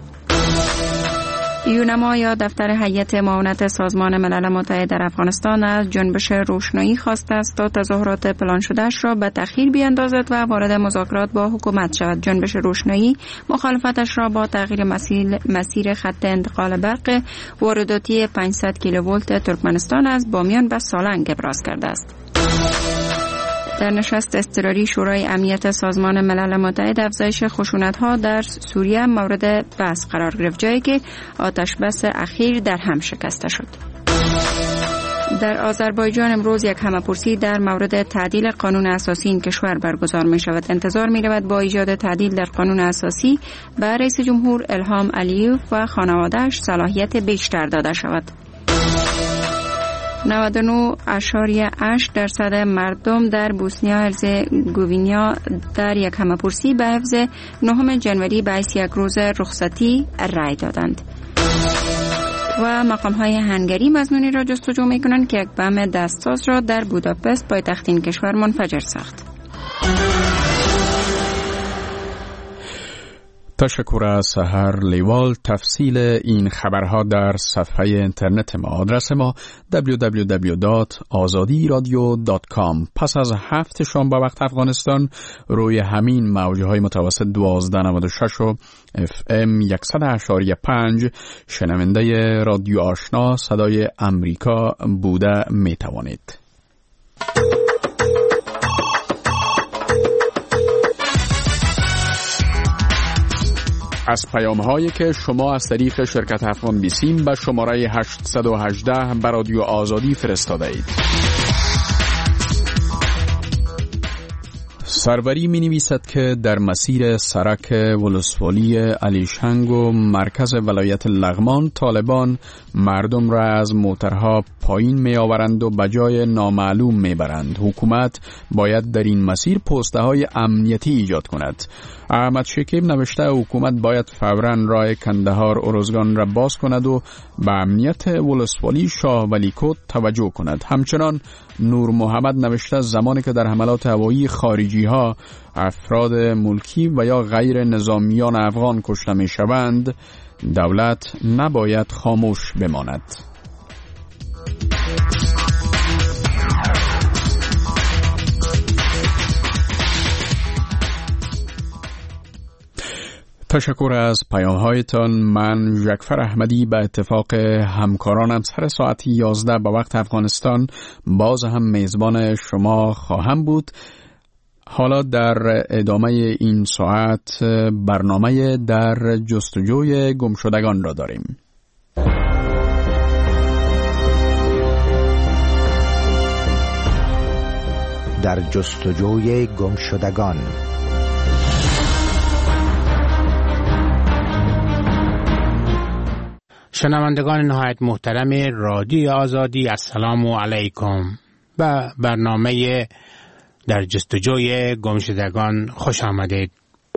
یونما یا دفتر هیئت معاونت سازمان ملل متحد در افغانستان از جنبش روشنایی خواسته است تا تظاهرات پلان شدهش را به تأخیر بیاندازد و وارد مذاکرات با حکومت شود. جنبش روشنایی مخالفتش را با تغییر مسیر خط انتقال برق وارداتی 500 کیلوولت ترکمنستان از بامیان به سالنگ ابراز کرده است. در نشست اضطراری شورای امنیت سازمان ملل متحد افزایش خشونت‌ها در سوریه مورد بحث قرار گرفت، جایی که آتش بس اخیر در هم شکسته شد. در آذربایجان امروز یک همه‌پرسی در مورد تعدیل قانون اساسی این کشور برگزار می شود. انتظار می رود با ایجاد تعدیل در قانون اساسی به رئیس جمهور الهام علیوف و خانواده‌اش صلاحیت بیشتر داده شود. 99.8% مردم در بوسنیا هرزگوینیا در یک همه‌پرسی به حفظ 9 جنوری به حیث یک روز رخصتی رأی دادند. و مقام‌های هنگری مظنونی را جستجو می‌کنند که یک بم دستساز را در بوداپست پایتخت این کشور منفجر ساخت. تشکر از سحر لیوال. تفصیل این خبرها در صفحه اینترنت ما. آدرس ما www.azadiradio.com. پس از 7 شام به وقت افغانستان روی همین موجهای متوسط 1296 و FM 100.5 شنونده رادیو آشنا صدای امریکا بوده می توانید. از پیام‌هایی که شما از طریق شرکت افغان بیسیم به شماره 818 به رادیو آزادی فرستاده اید. سروری می نویسد که در مسیر سرک ولسوالی علیشنگ و مرکز ولایت لغمان طالبان مردم را از موترها پایین می آورند و به جای نامعلوم می برند. حکومت باید در این مسیر پوسته های امنیتی ایجاد کند. احمد شکیب نوشته حکومت باید فوراً راه کندهار ارزگان را باز کند و به امنیت ولسوالی شاه ولی کوت توجه کند. همچنان نور محمد نوشته زمانی که در حملات هوایی خارجی ها افراد ملکی و یا غیر نظامیان افغان کشته می شوند، دولت نباید خاموش بماند. تشکر از پیام‌هایتان. من ژکفر احمدی به اتفاق همکارانم سر ساعت 11 به وقت افغانستان باز هم میزبان شما خواهم بود. حالا در ادامه این ساعت برنامه در جستجوی گمشدگان را داریم. در جستجوی گمشدگان. شنوندگان نهایت محترم رادیو آزادی، السلام علیکم. به برنامه در جستجوی گمشدگان خوش آمدید.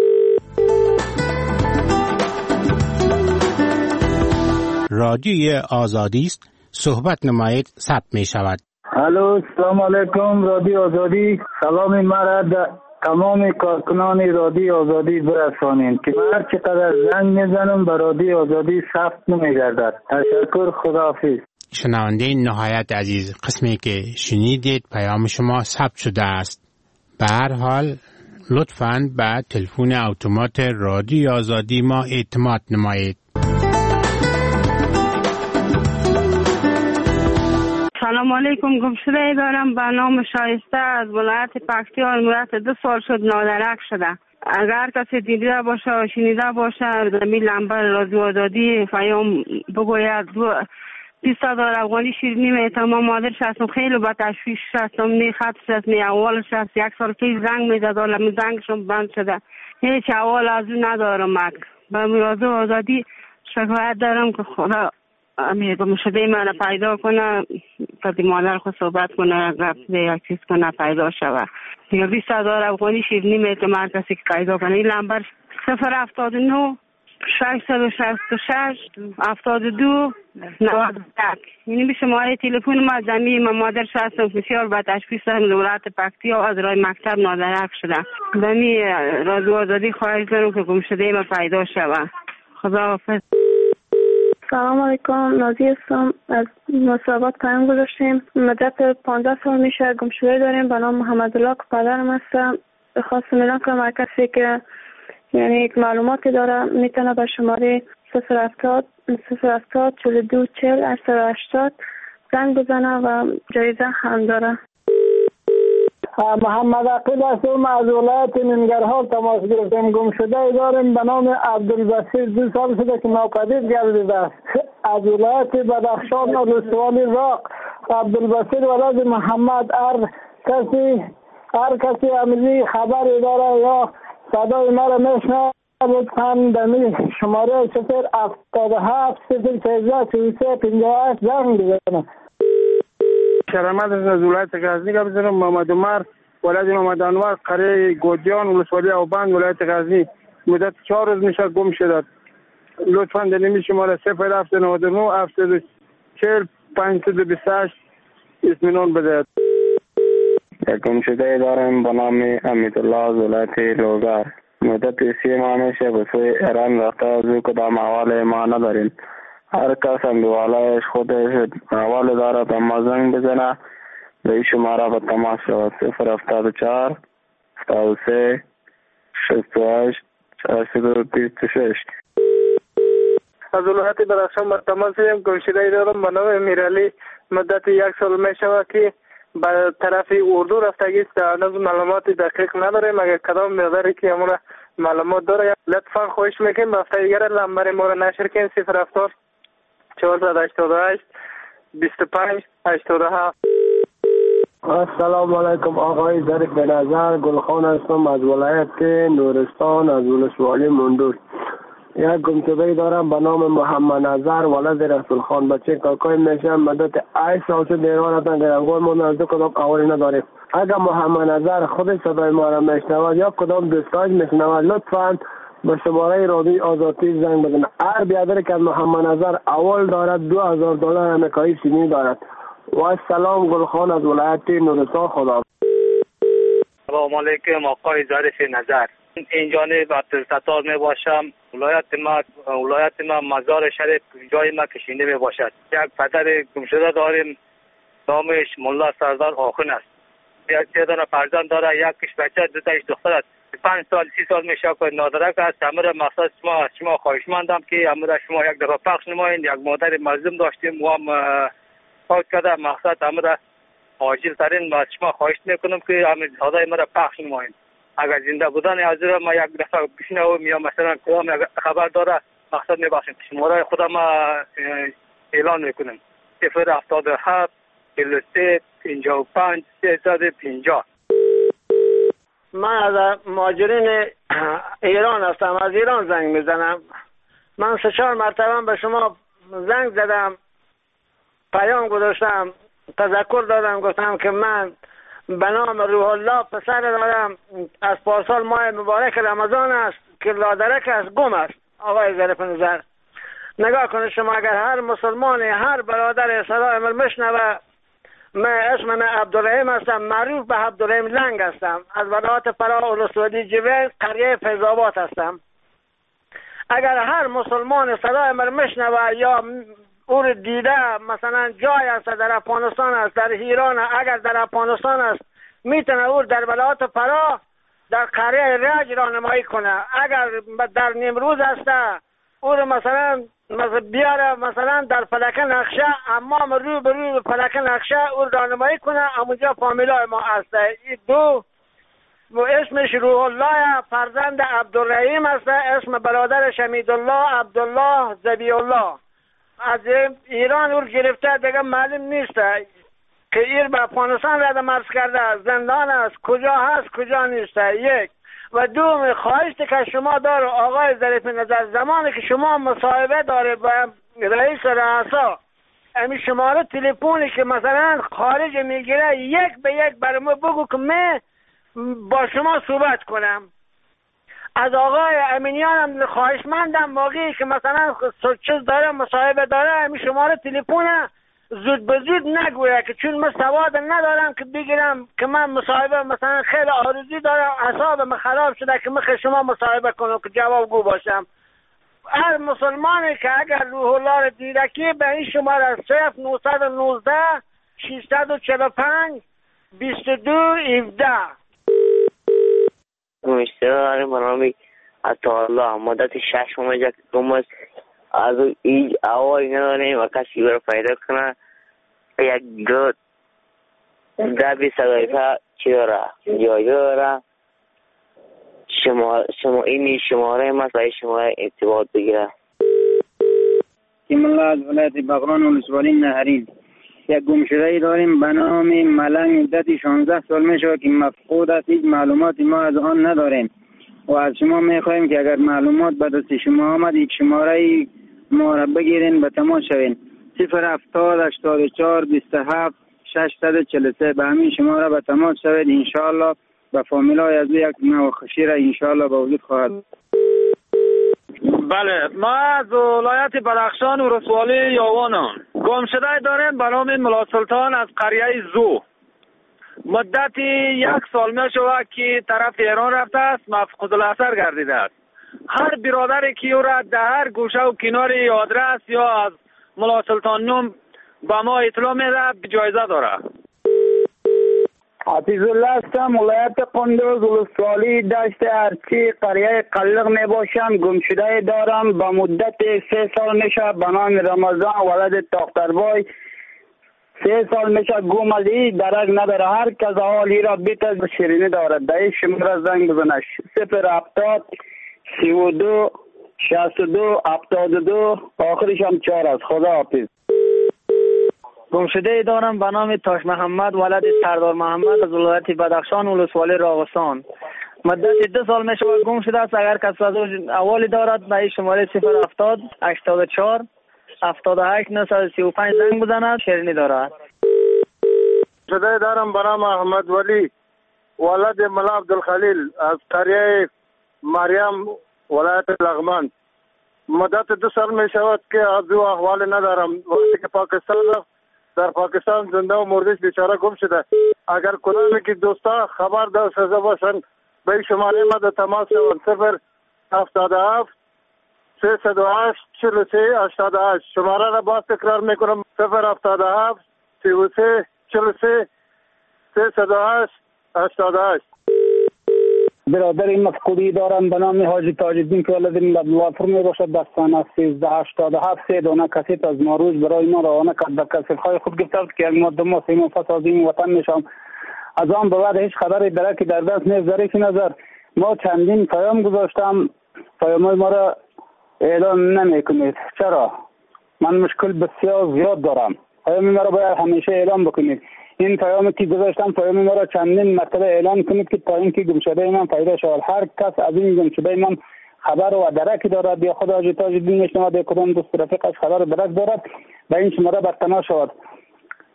رادیوی آزادی است، صحبت نمایید، ثبت می شود. الو، سلام علیکم رادیو آزادی. سلام مرا تمام کارکنان رادیو آزادی برسانید که هر چقدر زنگ میزنم به رادیو آزادی ثبت نمیگردد. تشکر، خداحافظ. شنونده نهایت عزیز، قسمی که شنیدید پیام شما ثبت شده است. به هر حال لطفاً به تلفن اتومات رادیو آزادی ما اعتماد نمایید. سلام علیکم، گمشده دارم به نام شایسته از ولایت پکتیا. مدت 2 سال شد نادرک شده. اگر کسی دیده باشه و شنیده باشه در می لمبر رادیو آزادی پیام بگوید. 20,000 افغانی شیرینی میتم. مادرش هستم، خیلی با تشویش هستم. نی خطش هست، نی اولش هست. 1 سال پیش زنگ میزد ولی زنگشم بند شده. هیچ اول از اون ندارم. به رادیو آزادی شکایت دارم که خدا گمشده من پیدا کنه، که مادر خود صحبت کنه، یک چیز کنه، پیدا شوه. 20,000 افغانی شیرینی میتم هر کسی که پیدا کنه. این لمبر 079 666 72 91. یعنی به شماره تلفن ما زمین ما مادر هستم، بسیار با تشخیص دولت پکتیا از راه مکتب نادرک شده. زمین رادیو آزادی خواهش دارم که گمشده ما پیدا شوه. خداحافظ. سلام علیکم، نازی هستم. از مصابات پیام گذاشتیم. مدت 15 سال میشه گمشده داریم به نام محمد الله که پدرم هستم. خواستم اعلام کنم هر کسی که یعنی معلوماتی داره میتونه به شماره 070 42 40 880 زنگ بزنه و جایزه هم داره. محمد عقیل هستم، از ولایت ننگرهار تماس گرفتم. گمشده داریم به نام عبدالبصیر. 2 سال شده که ناپدید گردیده است. از ولایت بدخشان ولسوالی راق. عبدالبصیر ولد محمد. هر کسی عملی خبری داره یا صدای مرا میشنه لطفاً دمی شماره 077 013 33 58 زنگ بزنه. شرمت از ولایت غزنی که بزنم. محمد عمر ولد محمد انور، قریه گودیان ولسوالی اوبند ولایت غزنی. مدت 4 روز میشه گم شده. لطفاً دمی شماره 0799 740 528 اطمینان بده. گم شده دارم به نام امیدالله از ولایت لوگر. مدت 3 ماه میشه به سوی ایران رفته. از او کدام حواله ما نداریم. هر کس هم دوالایش خودش حواله داره به ما زنگ بزنه. به این شماره به تماس شود. 074 73 68 426. از ولایت بدخشان به تماس شدیم. گمشده دارم به نام امیرعلی. مدت 1 سال میشه که به طرف اردو رفتگی است. هنوز معلومات دقیق نداریم. اگر کدام مقداری که امور معلومات داره لطفا خواهش میکنیم هفته دیگر لمبر ما را نشر کنیم. 070 488 25 87. السلام علیکم، آقای ظریف بنظر. گلخان هستم از ولایت نورستان از ولسوالی مندور. یک گمشده دارم به نام محمد نظر ولد رسول خان. بچه کاکای میشم. مدت 8 سال شد ایران هستن. گرمگاه ما از کدام قوالی نداریم. اگر محمد نظر خود صدای ما را میشنود یا کدام دوستاش میشنود لطفاً به شماره رادیو آزادی زنگ بزنه. هر بیادر که محمد نظر اول دارد $2,000 امریکایی شیرینی دارد. و سلام، گلخان از ولایت نورستان. خدا. سلام علیکم، آقای ظریف نظر. این جانب عبدالستار می باشم. ولایت ما مزار شریف جای ما کشینده می باشد. یک پدر گمشده داریم، نامش ملا سردار آخون است. یک تعداد فرزند داره، یکیش بچه، 2 تاش دختر است. 5 سال 30 سال میشه که نادرک است. امر مقصد شما خواهشمندم که امر شما یک دفعه پخش نمایید. یک مادر مظلوم داشتیم و هم فوت کرده. مقصد امر عاجل ترین ما شما خواهش میکنم که امر صدای مرا پخش نمایید. اگر زنده بودن از ما یک دفعه بشنوم یا مثلا کدام خبر داره مقصد میبخشید. شماره خودم اعلان میکنم. 077 43 55 350. من از مهاجرین ایران هستم. از ایران زنگ میزنم. من 3-4 مرتبه به شما زنگ زدم، پیام گذاشتم، تذکر دادم، گفتم که من به نام روح الله پسر دارم. از پارسال ماه مبارک رمضان است که لادرک است، گم است. آقای ظریف نظر نگاه کنید شما، اگر هر مسلمان هر برادر صدای من میشنوه، اسم من عبدالرحیم هستم، معروف به عبدالرحیم لنگ هستم، از ولایت فرا ولسوالی جبیل قریه فیض‌آباد هستم. اگر هر مسلمان صدای من میشنوه یا او رو دیده، مثلا جای است در افغانستان است، در ایران، اگر در افغانستان است میتونه او در ولایت فرا در قریه رج راهنمایی کنه. اگر در نیمروز است او رو مثلا بیاره مثلا در فلکه نقشه، امام رو به رو فلکه نقشه او راهنمایی کنه، اونجا فامیلای ما هست. این دو اسمش روح الله، فرزند عبدالرحیم است، اسم برادرش حمیدالله عبدالله ذبیح الله. از ایران او گرفته، دیگه معلوم نیست که ایر به افغانستان رد مرز کرده، زندان است، کجا هست کجا نیست. یک و دوم خواهشت که شما داره آقای ظریف نظر، زمانی که شما مصاحبه داره با رئیس رئاسا، امی شماره تلفنی که مثلا خارج میگیره یک به یک برای ما بگو که من با شما صحبت کنم. از آقای امینیان هم خواهشمندم موقعی که مثلا چیز داره مصاحبه داره، امی شماره تلفن زود به زود نگویه، که چون من سواد ندارم که بگیرم که من مصاحبه مثلا خیلی آرزوی دارم، اعصابم خراب شده که من شما مصاحبه کنم که جوابگو باشم. هر مسلمانی که اگر روح الله رو دیدکی به این شماره 0919 645 2217 مشتری برنامه الله مدت 6 ماه که گم است، از این اول نداریم و کسی برای پیدا کنه. یک گوت دبی سگایفه چی داره جایی داره، شما اینی شماره ما برای شماره ارتباط بگیره. تیم الله از ولایت بغران ولسوالی نهرین. یک گمشده‌ای داریم به نام ملنگ، مدت 16 سال میشه که مفقود است، هیچ معلوماتی ما از آن نداریم و از شما میخواهیم که اگر معلومات به دست شما آمد یک شماره ما را بگیرین به تماس شوین. 070 84 27 643 به همین شماره به تماس شوید. انشاءالله به فامیلای از یک نوع خوشی را انشاءالله به وجود خواهد. بله، ما از ولایت بدخشان و ولسوالی یاوانم. گمشده داریم به نام ملا سلطان از قریه زو. مدتی 1 سال می شود که طرف ایران رفته است، مفقود الاثر گردیده است. هر برادری که او را در هر گوشه و کنار آدرس یا از ملا سلطان نوم به ما اطلاع میده، جایزه داره. حفیظ الله هستم، ولایت قندوز ولسوالی دشت ارچی قریه قلق می باشم. گمشده دارم به مدت 3 سال میشه به نام رمضان ولد دختربای. 3 سال میشه گم از این درک نداره، هر کس حالی را بیت شیرینی دارد. در این شماره زنگ بزنش 070 32 62 72 آخرش هم 4 است. خدا حافظ. گمشده دارم به نام تاش محمد ولد سردار محمد از ولایت بدخشان ولسوالی راغستان. مدت 2 سال می شود گم شده است. اگر کسی از اولی دارد به این شماره 070 84 78 935 زنگ بزند، شیرینی دارد. گمشده دارم به نام احمد ولی ولد ملا عبدالخلیل از قریه مریم ولایت لغمان. مدت 2 سال می شود که از او احوال ندارم. وقتی که پاکستان رفت، در پاکستان زنده و مردش بیچاره گم شده. اگر کدامی که دوستا خبر داشته باشن به این شماره ما در تماس شوند. 077 308 43 88. شماره را باز تکرار میکنم 077 33 43 308 88. برادر این مفقودی دارم به نام حاجی تاج‌الدین که ولد عبدالله فرمی باشد. دستانه 1387 3 دانه کسیت از ماروج برای ما روانه کرد. به کسیت‌های خود گفته که یک ماده ما سیم و فصل از این وطن میشم. از آن به بعد هیچ خبری درکی در دست نیست. ظریف نظر ما چندین پیام گذاشتم، پیام‌های ما را اعلام نمیکنید. چرا؟ من مشکل بسیار زیاد دارم. پیام ما را باید همیشه اعلام بکنید. این پیامی که گذاشتم پیام ما را چندین مرتبه اعلام کنید که تا اینکه گمشده من پیدا شود. هر کس از این گمشده من خبر و درکی دارد یا خود حاجی تاج‌الدین میشنود یا کدام دوست رفیقش خبر و درک دارد به این شماره بر تماس شود.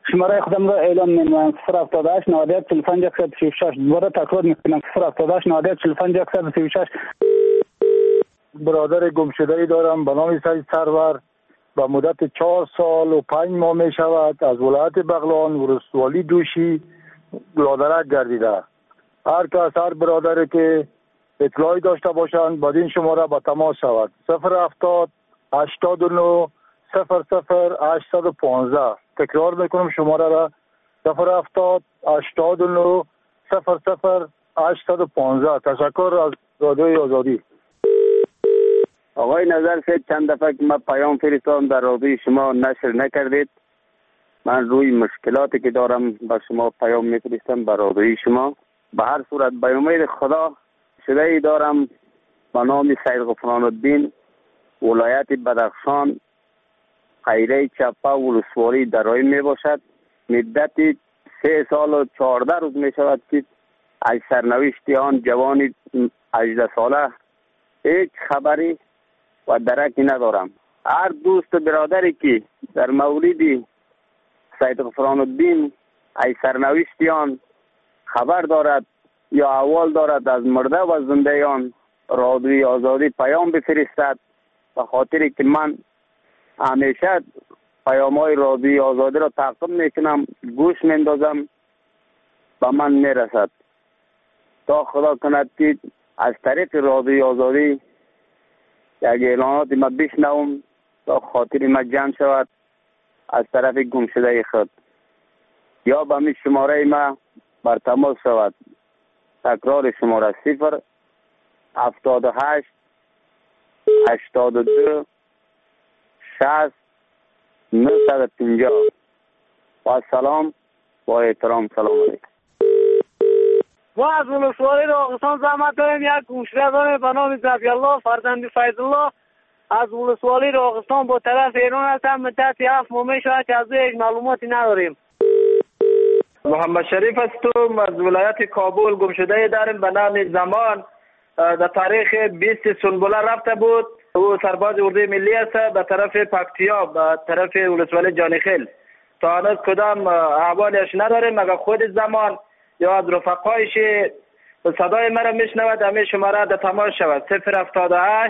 شماره خودم را اعلام می‌نمایم 078 91 45 136. دوباره تکرار می‌کنم 078 91 45 136. برادر گمشده‌ای دارم به نام سید سرور. به مدت 4 سال و 5 ماه می شود از ولایت بغلان ولسوالی دوشی لادرک گردیده. هر کس هر برادری که اطلاعی داشته باشند بعد این شماره به تماس شود 070 89 00 815. تکرار میکنم شماره را 070 89 00 815. تشکر از رادیوی آزادی. آقای نظر سید چند دفعه که من پیام فرستادم در رادیوی شما نشر نکردید. من روی مشکلاتی که دارم به شما پیام میفرستم به رادیوی شما. به هر صورت به امید خدا شده‌ای دارم به نام سید غفران الدین ولایت بدخشان خیره چپه ولسوالی درای می باشد. مدت 3 سال و 14 روز می شود که از سرنوشت آن جوان 18 ساله هیچ خبری و درکی ندارم. هر دوست برادری که در مورد سید غفران الدین از سرنوشت آن خبر دارد یا احوال دارد از مرده و زنده آن رادیوی آزادی پیام بفرستد، به خاطر که من همیشه پیام‌های رادیوی آزادی را تعقیب میکنم، گوش میندازم، به من میرسد. تا خدا کند که از طریق رادیوی آزادی یک اعلانات ما بشنوم تا خاطر ما جمع شود از طرف گمشده خود، یا به می شماره ما بر تماس شود. تکرار شماره 0 78 82 60 950. با سلام، با احترام، سلام علیکم. ما از ولسوالی راغستان زحمت داریم. یک گوشواره داریم به نام زبی الله فرزند فیض الله از ولسوالی راغستان با طرف ایران هستم. مدت 7 ماه می شود که از هیچ معلوماتی نداریم. محمد شریف هستم از ولایت کابل. گمشده داریم به نام زمان. در تاریخ 20 سنبوله رفته بود. او سرباز اردوی ملی است به طرف پکتیا، به طرف ولسوالی جانیخیل. تا هنوز کدام احوالش نداریم. مگر خود زمان یا از رفقایش صدای مرا میشنود، همه شماره در تماس شود 078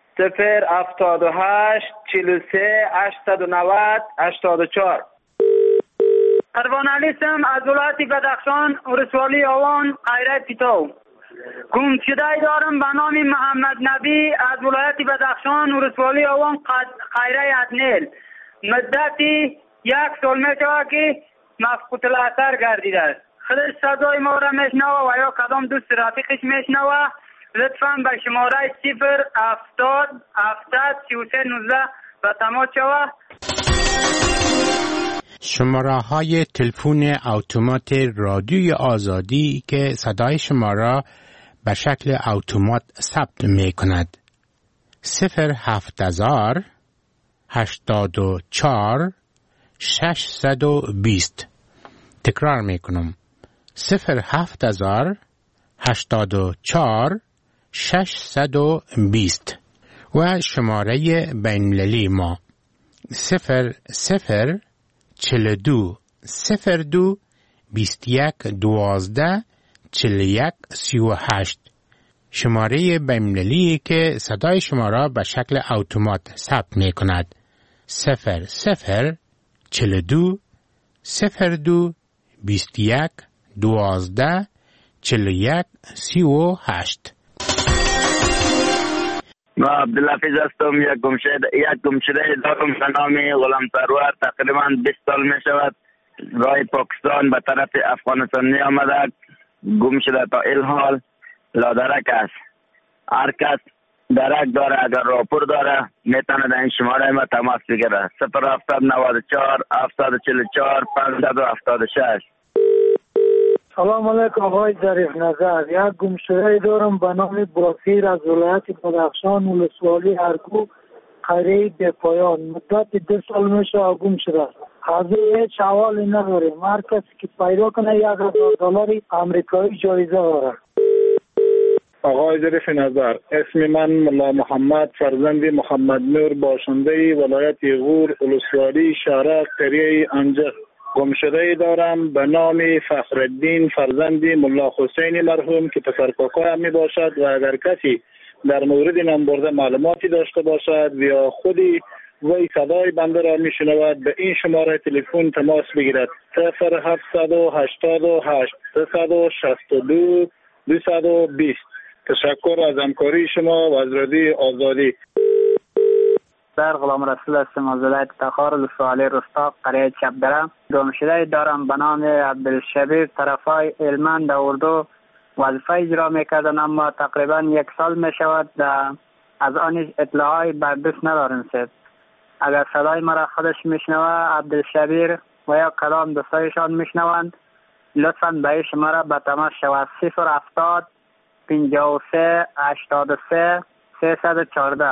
078 43 890 84. اروان علیسم از ولایت بدخشان ولسوالی آوان خیره پیتاو. گمشده دارم به نام محمد نبی از ولایت بدخشان ولسوالی آوان خیره ادنیل. مدتی 1 سال می شود که مفقود الاثر گردیده است. خودش صدای ما را میشنوه و یا کدام دوست رفیقش میشنوه، لطفاً به شماره 070 70 33 19 به تماس شوه. شماره های تلفن اتومات رادیوی آزادی که صدای شما را به شکل اتومات ثبت می کند 070 84 620. تکرار می کنم 070 84 620 و شماره بین‌المللی ما 00 42 02 21 12 41 38. شماره بین‌المللی که صدای شما را به شکل اتومات ثبت می کند 00 42 02 21 12 41 38. ما عبدالحفیظ هستم. یک گمشده دارم به نام غلام سرور. تقریبا 20 سال می شود راه پاکستان به طرف افغانستان می آمده. گمشده تا الحال لادرک است. هر کس درک داره، اگر راپور داره میتونه در این شماره ما تماس بگیره 07094 744 576. سلام علیکم آقای ظریف نظر. یک گمشده دارم به نام باسیر از ولایت بدخشان ولسوالی ارگو خیره به پایان. مدت 2 سال میشه گم شده. از هیچ احوالی نداریم. هر کسی که پیدا کنه $1000 آمریکایی جایزه داره. آقای ظریف نظر، اسم من ملا محمد فرزند محمد نور باشنده ولایت غور ولسوالی شهر قریه انجه گمشده دارم به نام فخرالدین فرزند ملا حسین مرحوم که پسر کاکایم می باشد و اگر کسی در مورد نام برده معلوماتی داشته باشد یا خودی وی صدای بنده را می شنود به این شماره تلفن تماس بگیرد 0788 362 220. تشکر از همکاری شما و از رادیو آزادی. در غلام رسول هستم از ولایت تخار ولسوالی رستاق قریه چپدره. گمشده دارم به نام عبدالشبیر طرفای علمند اردو وظیفه اجرا میکردن، اما تقریبا 1 سال میشود از آنش اطلاعی بر دست ندارم. اگر صدای مرا خودش میشنوه عبدالشبیر و یا کلام دوستایشان میشنوند لطفاً به این شماره به تماس شود 070 53 83 314.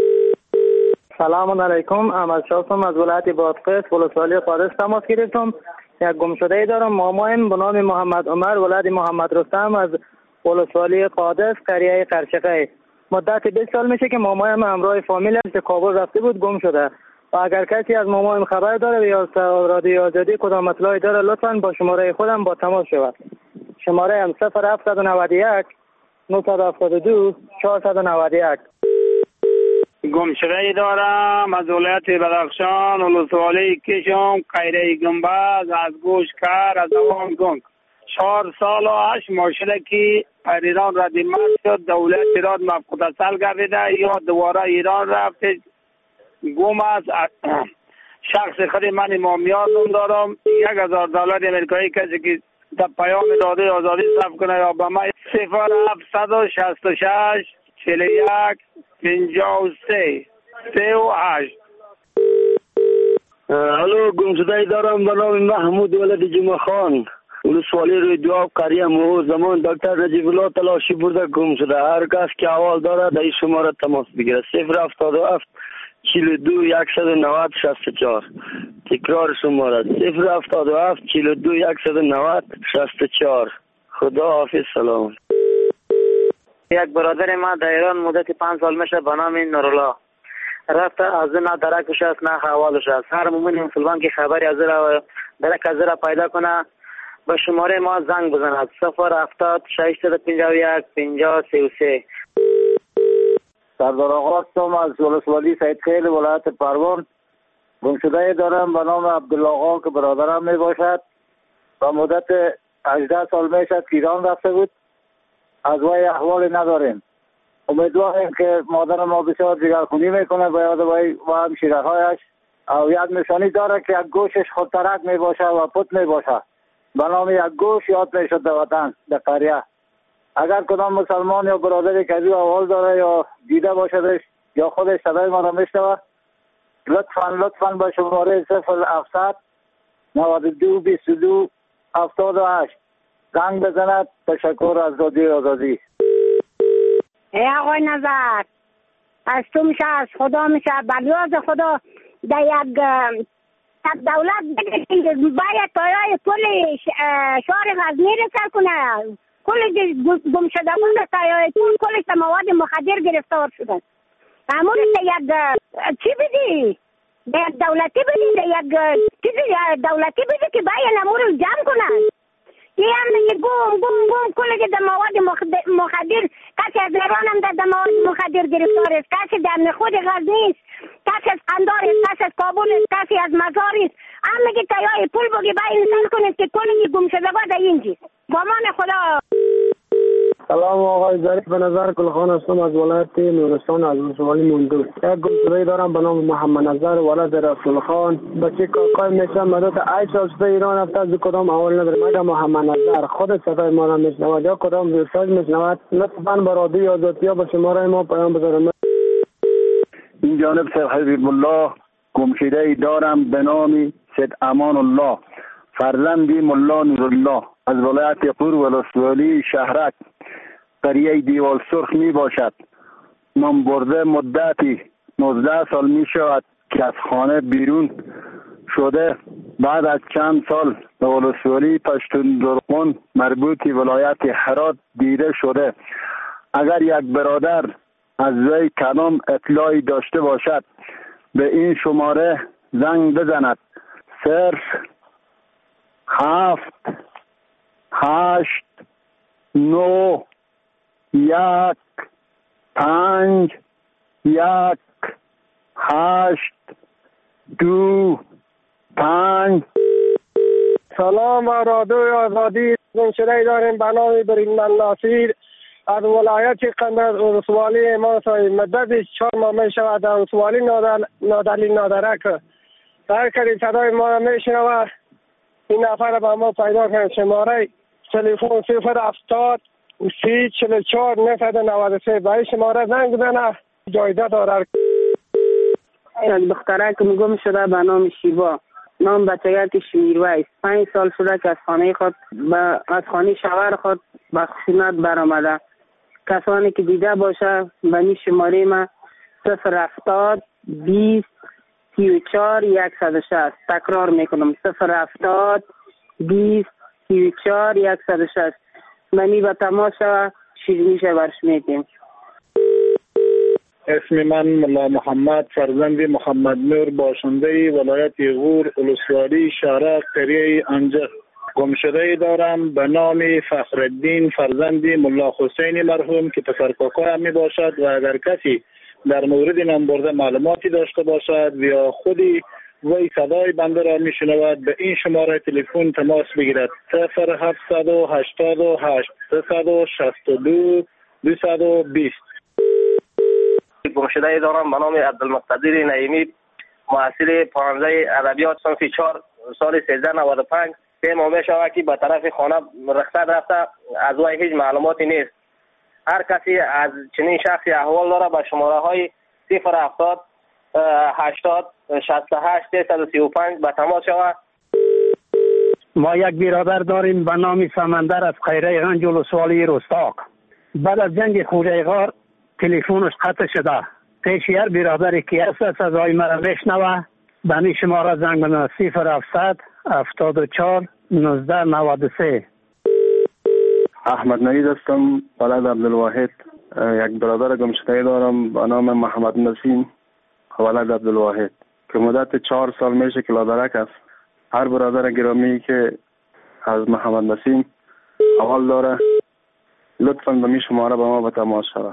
سلام علیکم. احمد شاستم از ولایت بادغیس ولسوالی قادس تماس گرفتم. یک گمشده ای دارم. مامایم به نام محمد عمر ولد محمد رستم از ولسوالی قادس قریه قرچقه. مدت 20 سال میشه که مامایم همراه فامیلش به کابل رفته بود گم شده و اگر کسی از مامایم خبر داره یا رادیو آزادی کدام اطلاعی داره لطفاً با شماره خودم با تماس شود. شماره هم 0791 972 491. گمشده ای دارم از ولایت بدخشان ولسوالی کشم قیره گنبز از گوشکر از اوان گنگ. 4 سال و 8 ماه شده که ایران را دیمت شد، دولت ایران مفقودسل گردیده یا دوباره ایران رفته گم است. شخص خود من امامیات دارم. $1000 امریکایی کسی که در پیام رادیو آزادی صرف کنه یا به من 0766 41 53 38. الو، گمشده ای دارم به نام محمود ولد جمعه خان ولسوالی روی دواب قریه مو. زمان دکتر رجیب الله تلاشی برده گم شده. هر کس که احوال داره در این شماره تماس بگیره 077 42 190 64. تکرار شماره 077 42 190 64. خدا حافظ. سلام. یک برادر ما در ایران مدت 5 سال میشه به نام نورالله رفته. از نه درکش است نه حوالش است. هر مومن مسلمان که خبری از را درک از را پیدا کنه به شماره ما زنگ بزند 070 651 5033. سردار آقا هستم از ولسوالی سید خیل ولایت پروان. گمشده دارم به نام عبدالله آقا که برادرم می باشد و مدت 18 سال میشد که ایران رفته بود. از وی احوالی نداریم. امیدواریم که مادر ما بسیار جگرخونی میکنه به یاد وی و همشیره‌هایش او یک نشانی داره که یک گوشش خودترک می باشه و پت می باشه. به نام یک گوش یاد میشد در وطن در قریه. اگر کدام مسلمان یا برادری که او احوال داره یا دیده باشدش یا خودش صدای ما را میشنوه لطفاً به شماره 0700 92 22 78 زنگ بزند. تشکر از رادیو آزادی. ای آقای نظر، از تو میشه از خدا میشه بلیاز خدا در یک دولت باید تایای کل شهر غزنی رسل کنه. کل گمشدگان را تایای کلش مواد مخدر گرفتار شدن. امور یک چی بدی؟ در یک دولتی بدی؟ در یک چیزی دولتی بدی که باید امور رو جمع کنن. یه هم گم کل در مواد مخدر کسی از ایران هم در مواد مخدر گرفتار است، کسی در خود غزنی است، کسی از قندار است، کسی از کابل است، کسی از مزار است. هم میگه تایای پول بگی باید انسان کنید که کل گمشدگان در اینجاست. با من خدا. سلام آقای ظریف، به نظر گلخان هستم از ولایت نورستان از ولسوالی مندور. یک گمشده دارم به نام محمد نظر ولد رسول خان. بچه کاکای میشم مدت 8 سال شده ایران رفته. از کدام احوال نداره. مگر محمد نظر خود صدای ما را میشنود یا کدام دوستاش میشنود لطفاً به رادیو آزادی یا به شماره ما پیام بذارم. این جانب سید حبیب الله گمشده ای دارم به نام سید امان الله فرزندی ملا نورالله از ولایت قور ولسوالی شهرک قریه دیوال سرخ می باشد. نام برده مدتی 19 سال می شود که از خانه بیرون شده. بعد از چند سال به ولسوالی پشتون درقون مربوطی ولایت هرات دیده شده. اگر یک برادر از وی کدام اطلاعی داشته باشد به این شماره زنگ بزند 5 1 8 2 5. سلام رادیو آزادی. گمشده داریم به نام بریدمن ناصیر از ولایت قندز ولسوالی امام صاحب. مدت 4 ماه می شود در ولسوالی نادلی نادرک. هر کسی صدای ما را می شنود این نفر به ما پیدا کنید. شماره تلفن 070 3044 993. به این شماره زنگ بزنه، جایزه دارد. یک دختره که گم شده به نام شیبا، نام بچگرکش میرویس، 5 سال شده که از خانه شوهر خود به خشونت برآمده. کسانی که دیده باشه به این شماره ما 070 20 34 106. تکرار میکنم 070 20 34 106. منی به تماس شوه شیرینیش برش میدیم. اسم من ملا محمد فرزند محمد نور، باشنده ولایت غور ولسوالی شهر قریه انجه. گمشده دارم به نام فخرالدین فرزند ملا حسین مرحوم که پسر کاکایم می باشد و اگر کسی در مورد نام برده معلوماتی داشته باشد یا خودی وی صدای بنده را می شنود به این شماره تلفن تماس بگیرد 0788 362 220. گمشده دارم به نام عبدالمقتدر نعیمی، محصل 15 ادبیات صنف 4 سال 1395. 3 ماه می شود که به طرف خانه رخصت رفته، از وی هیچ معلوماتی نیست. هر کسی از چنین شخصی احوال داره به شماره های 070 80 68 335 به تماس شود. ما یک برادر داریم به نام سمندر از قریه غنج ولسوالی رستاق. بعد از جنگ خوجه غار تلفنش قطع شده. پیش هر برادری که هست صدای مرا میشنوه به این شماره زنگ بزنه 0700 74 19 93. احمد نعید هستم، ولد عبدالواحد. یک برادر گمشده دارم به نام محمد نسیم، ولد عبدالواحد، که مدت 4 سال میشه که لادرک است. هر برادر گرامی که از محمد نسیم احوال داره لطفاً به می شماره به ما به تماس شود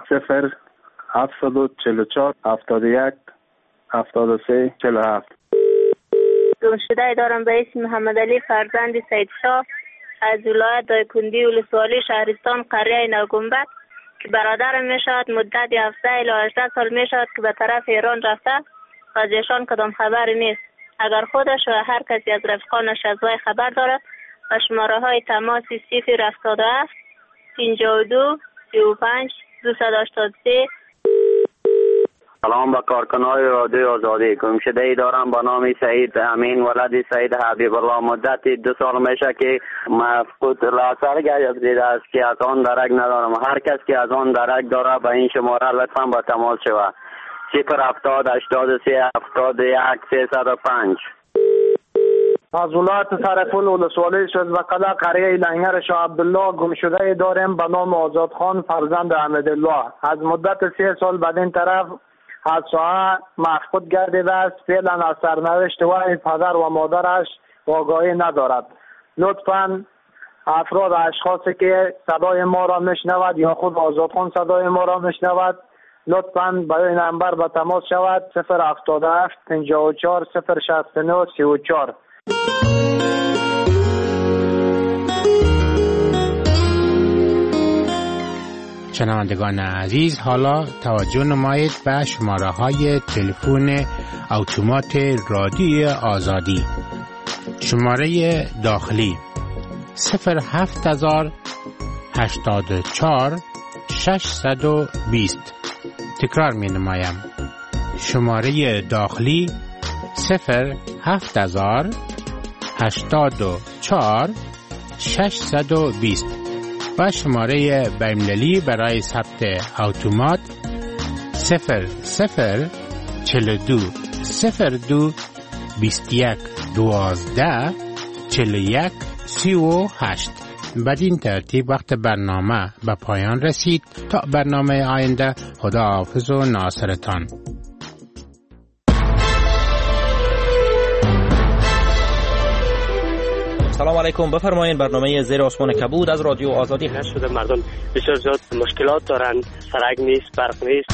0744 71 73 47. گمشده دارم به اسم محمد علی فرزند سید شاه از ولایت دایکندی ولسوالی شهرستان قریه نوگنبد که برادرم می شود. مدت 17 الی 18 سال می شود که به طرف ایران رفته و از ایشان کدام خبری نیست. اگر خودش و هر کسی از رفقانش از وی خبر دارد و شماره های تماس 077 52 35 283. سلام به کارکنان رادیو آزادی. گمشده دارم به نام سعید امین ولد سعید حبیب الله. مدت 2 سال میشه که مفقود لاثر گردیده است که از آن درک ندارم. هر کس که از آن درک داره به این شماره لطفا با تماس شود 070 83 71 305. از ولایت سرپل ولسوالی شزبقله قریه لنگر شاه عبدالله گمشده داریم به نام آزاد خان فرزند احمدالله. از مدت 3 سال بعد این طرف از ساعه مفقود گردیده است. فعلا از سرنوشت وی پدر و مادرش آگاهی ندارد. لطفاً افراد اشخاصی که صدای ما را میشنود یا خود آزاد خان صدای ما را میشنود لطفاً با این نمبر به تماس شود 077 54 069 34. شنوندگان عزیز، حالا توجه نمایید به شماره های تلفن اتومات رادیو آزادی. شماره داخلی 07000 84 620. تکرار می نمایم. شماره داخلی 07000 84 620 و شماره بین‌المللی برای ثبت اتومات 0042 02 21 12 41 38. بدین ترتیب وقت برنامه به پایان رسید. تا برنامه آینده، خدا حافظ و ناصرتان. سلام علیکم، بفرمایید. برنامه زیر آسمان کبود از رادیو آزادی شده. مردم بسیار زیاد مشکلات دارند، سرک نیست، برق نیست.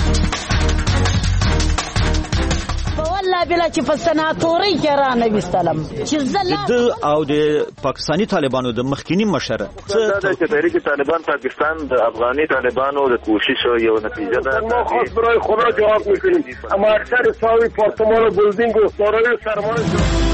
والله بلا چې په سناتوري کې را نه وستلم چې زله او د پاکستانی طالبانو د مخکینی مشره څه د تحریک طالبان پاکستان د افغاني طالبانو د کوشش یو نتیجه ده. ما خاص برای خدا جواب میکنیم، اما اکثر ساوی پارتمان و بلدینگ و سارای سرمایه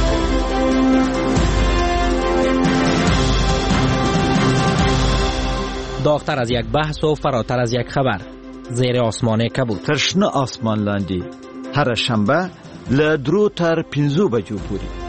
داغتر از یک بحث و فراتر از یک خبر. زیر آسمان کبود. تشنه آسمان لاندی هر شنبه له 3 تر 5 بجو پورې.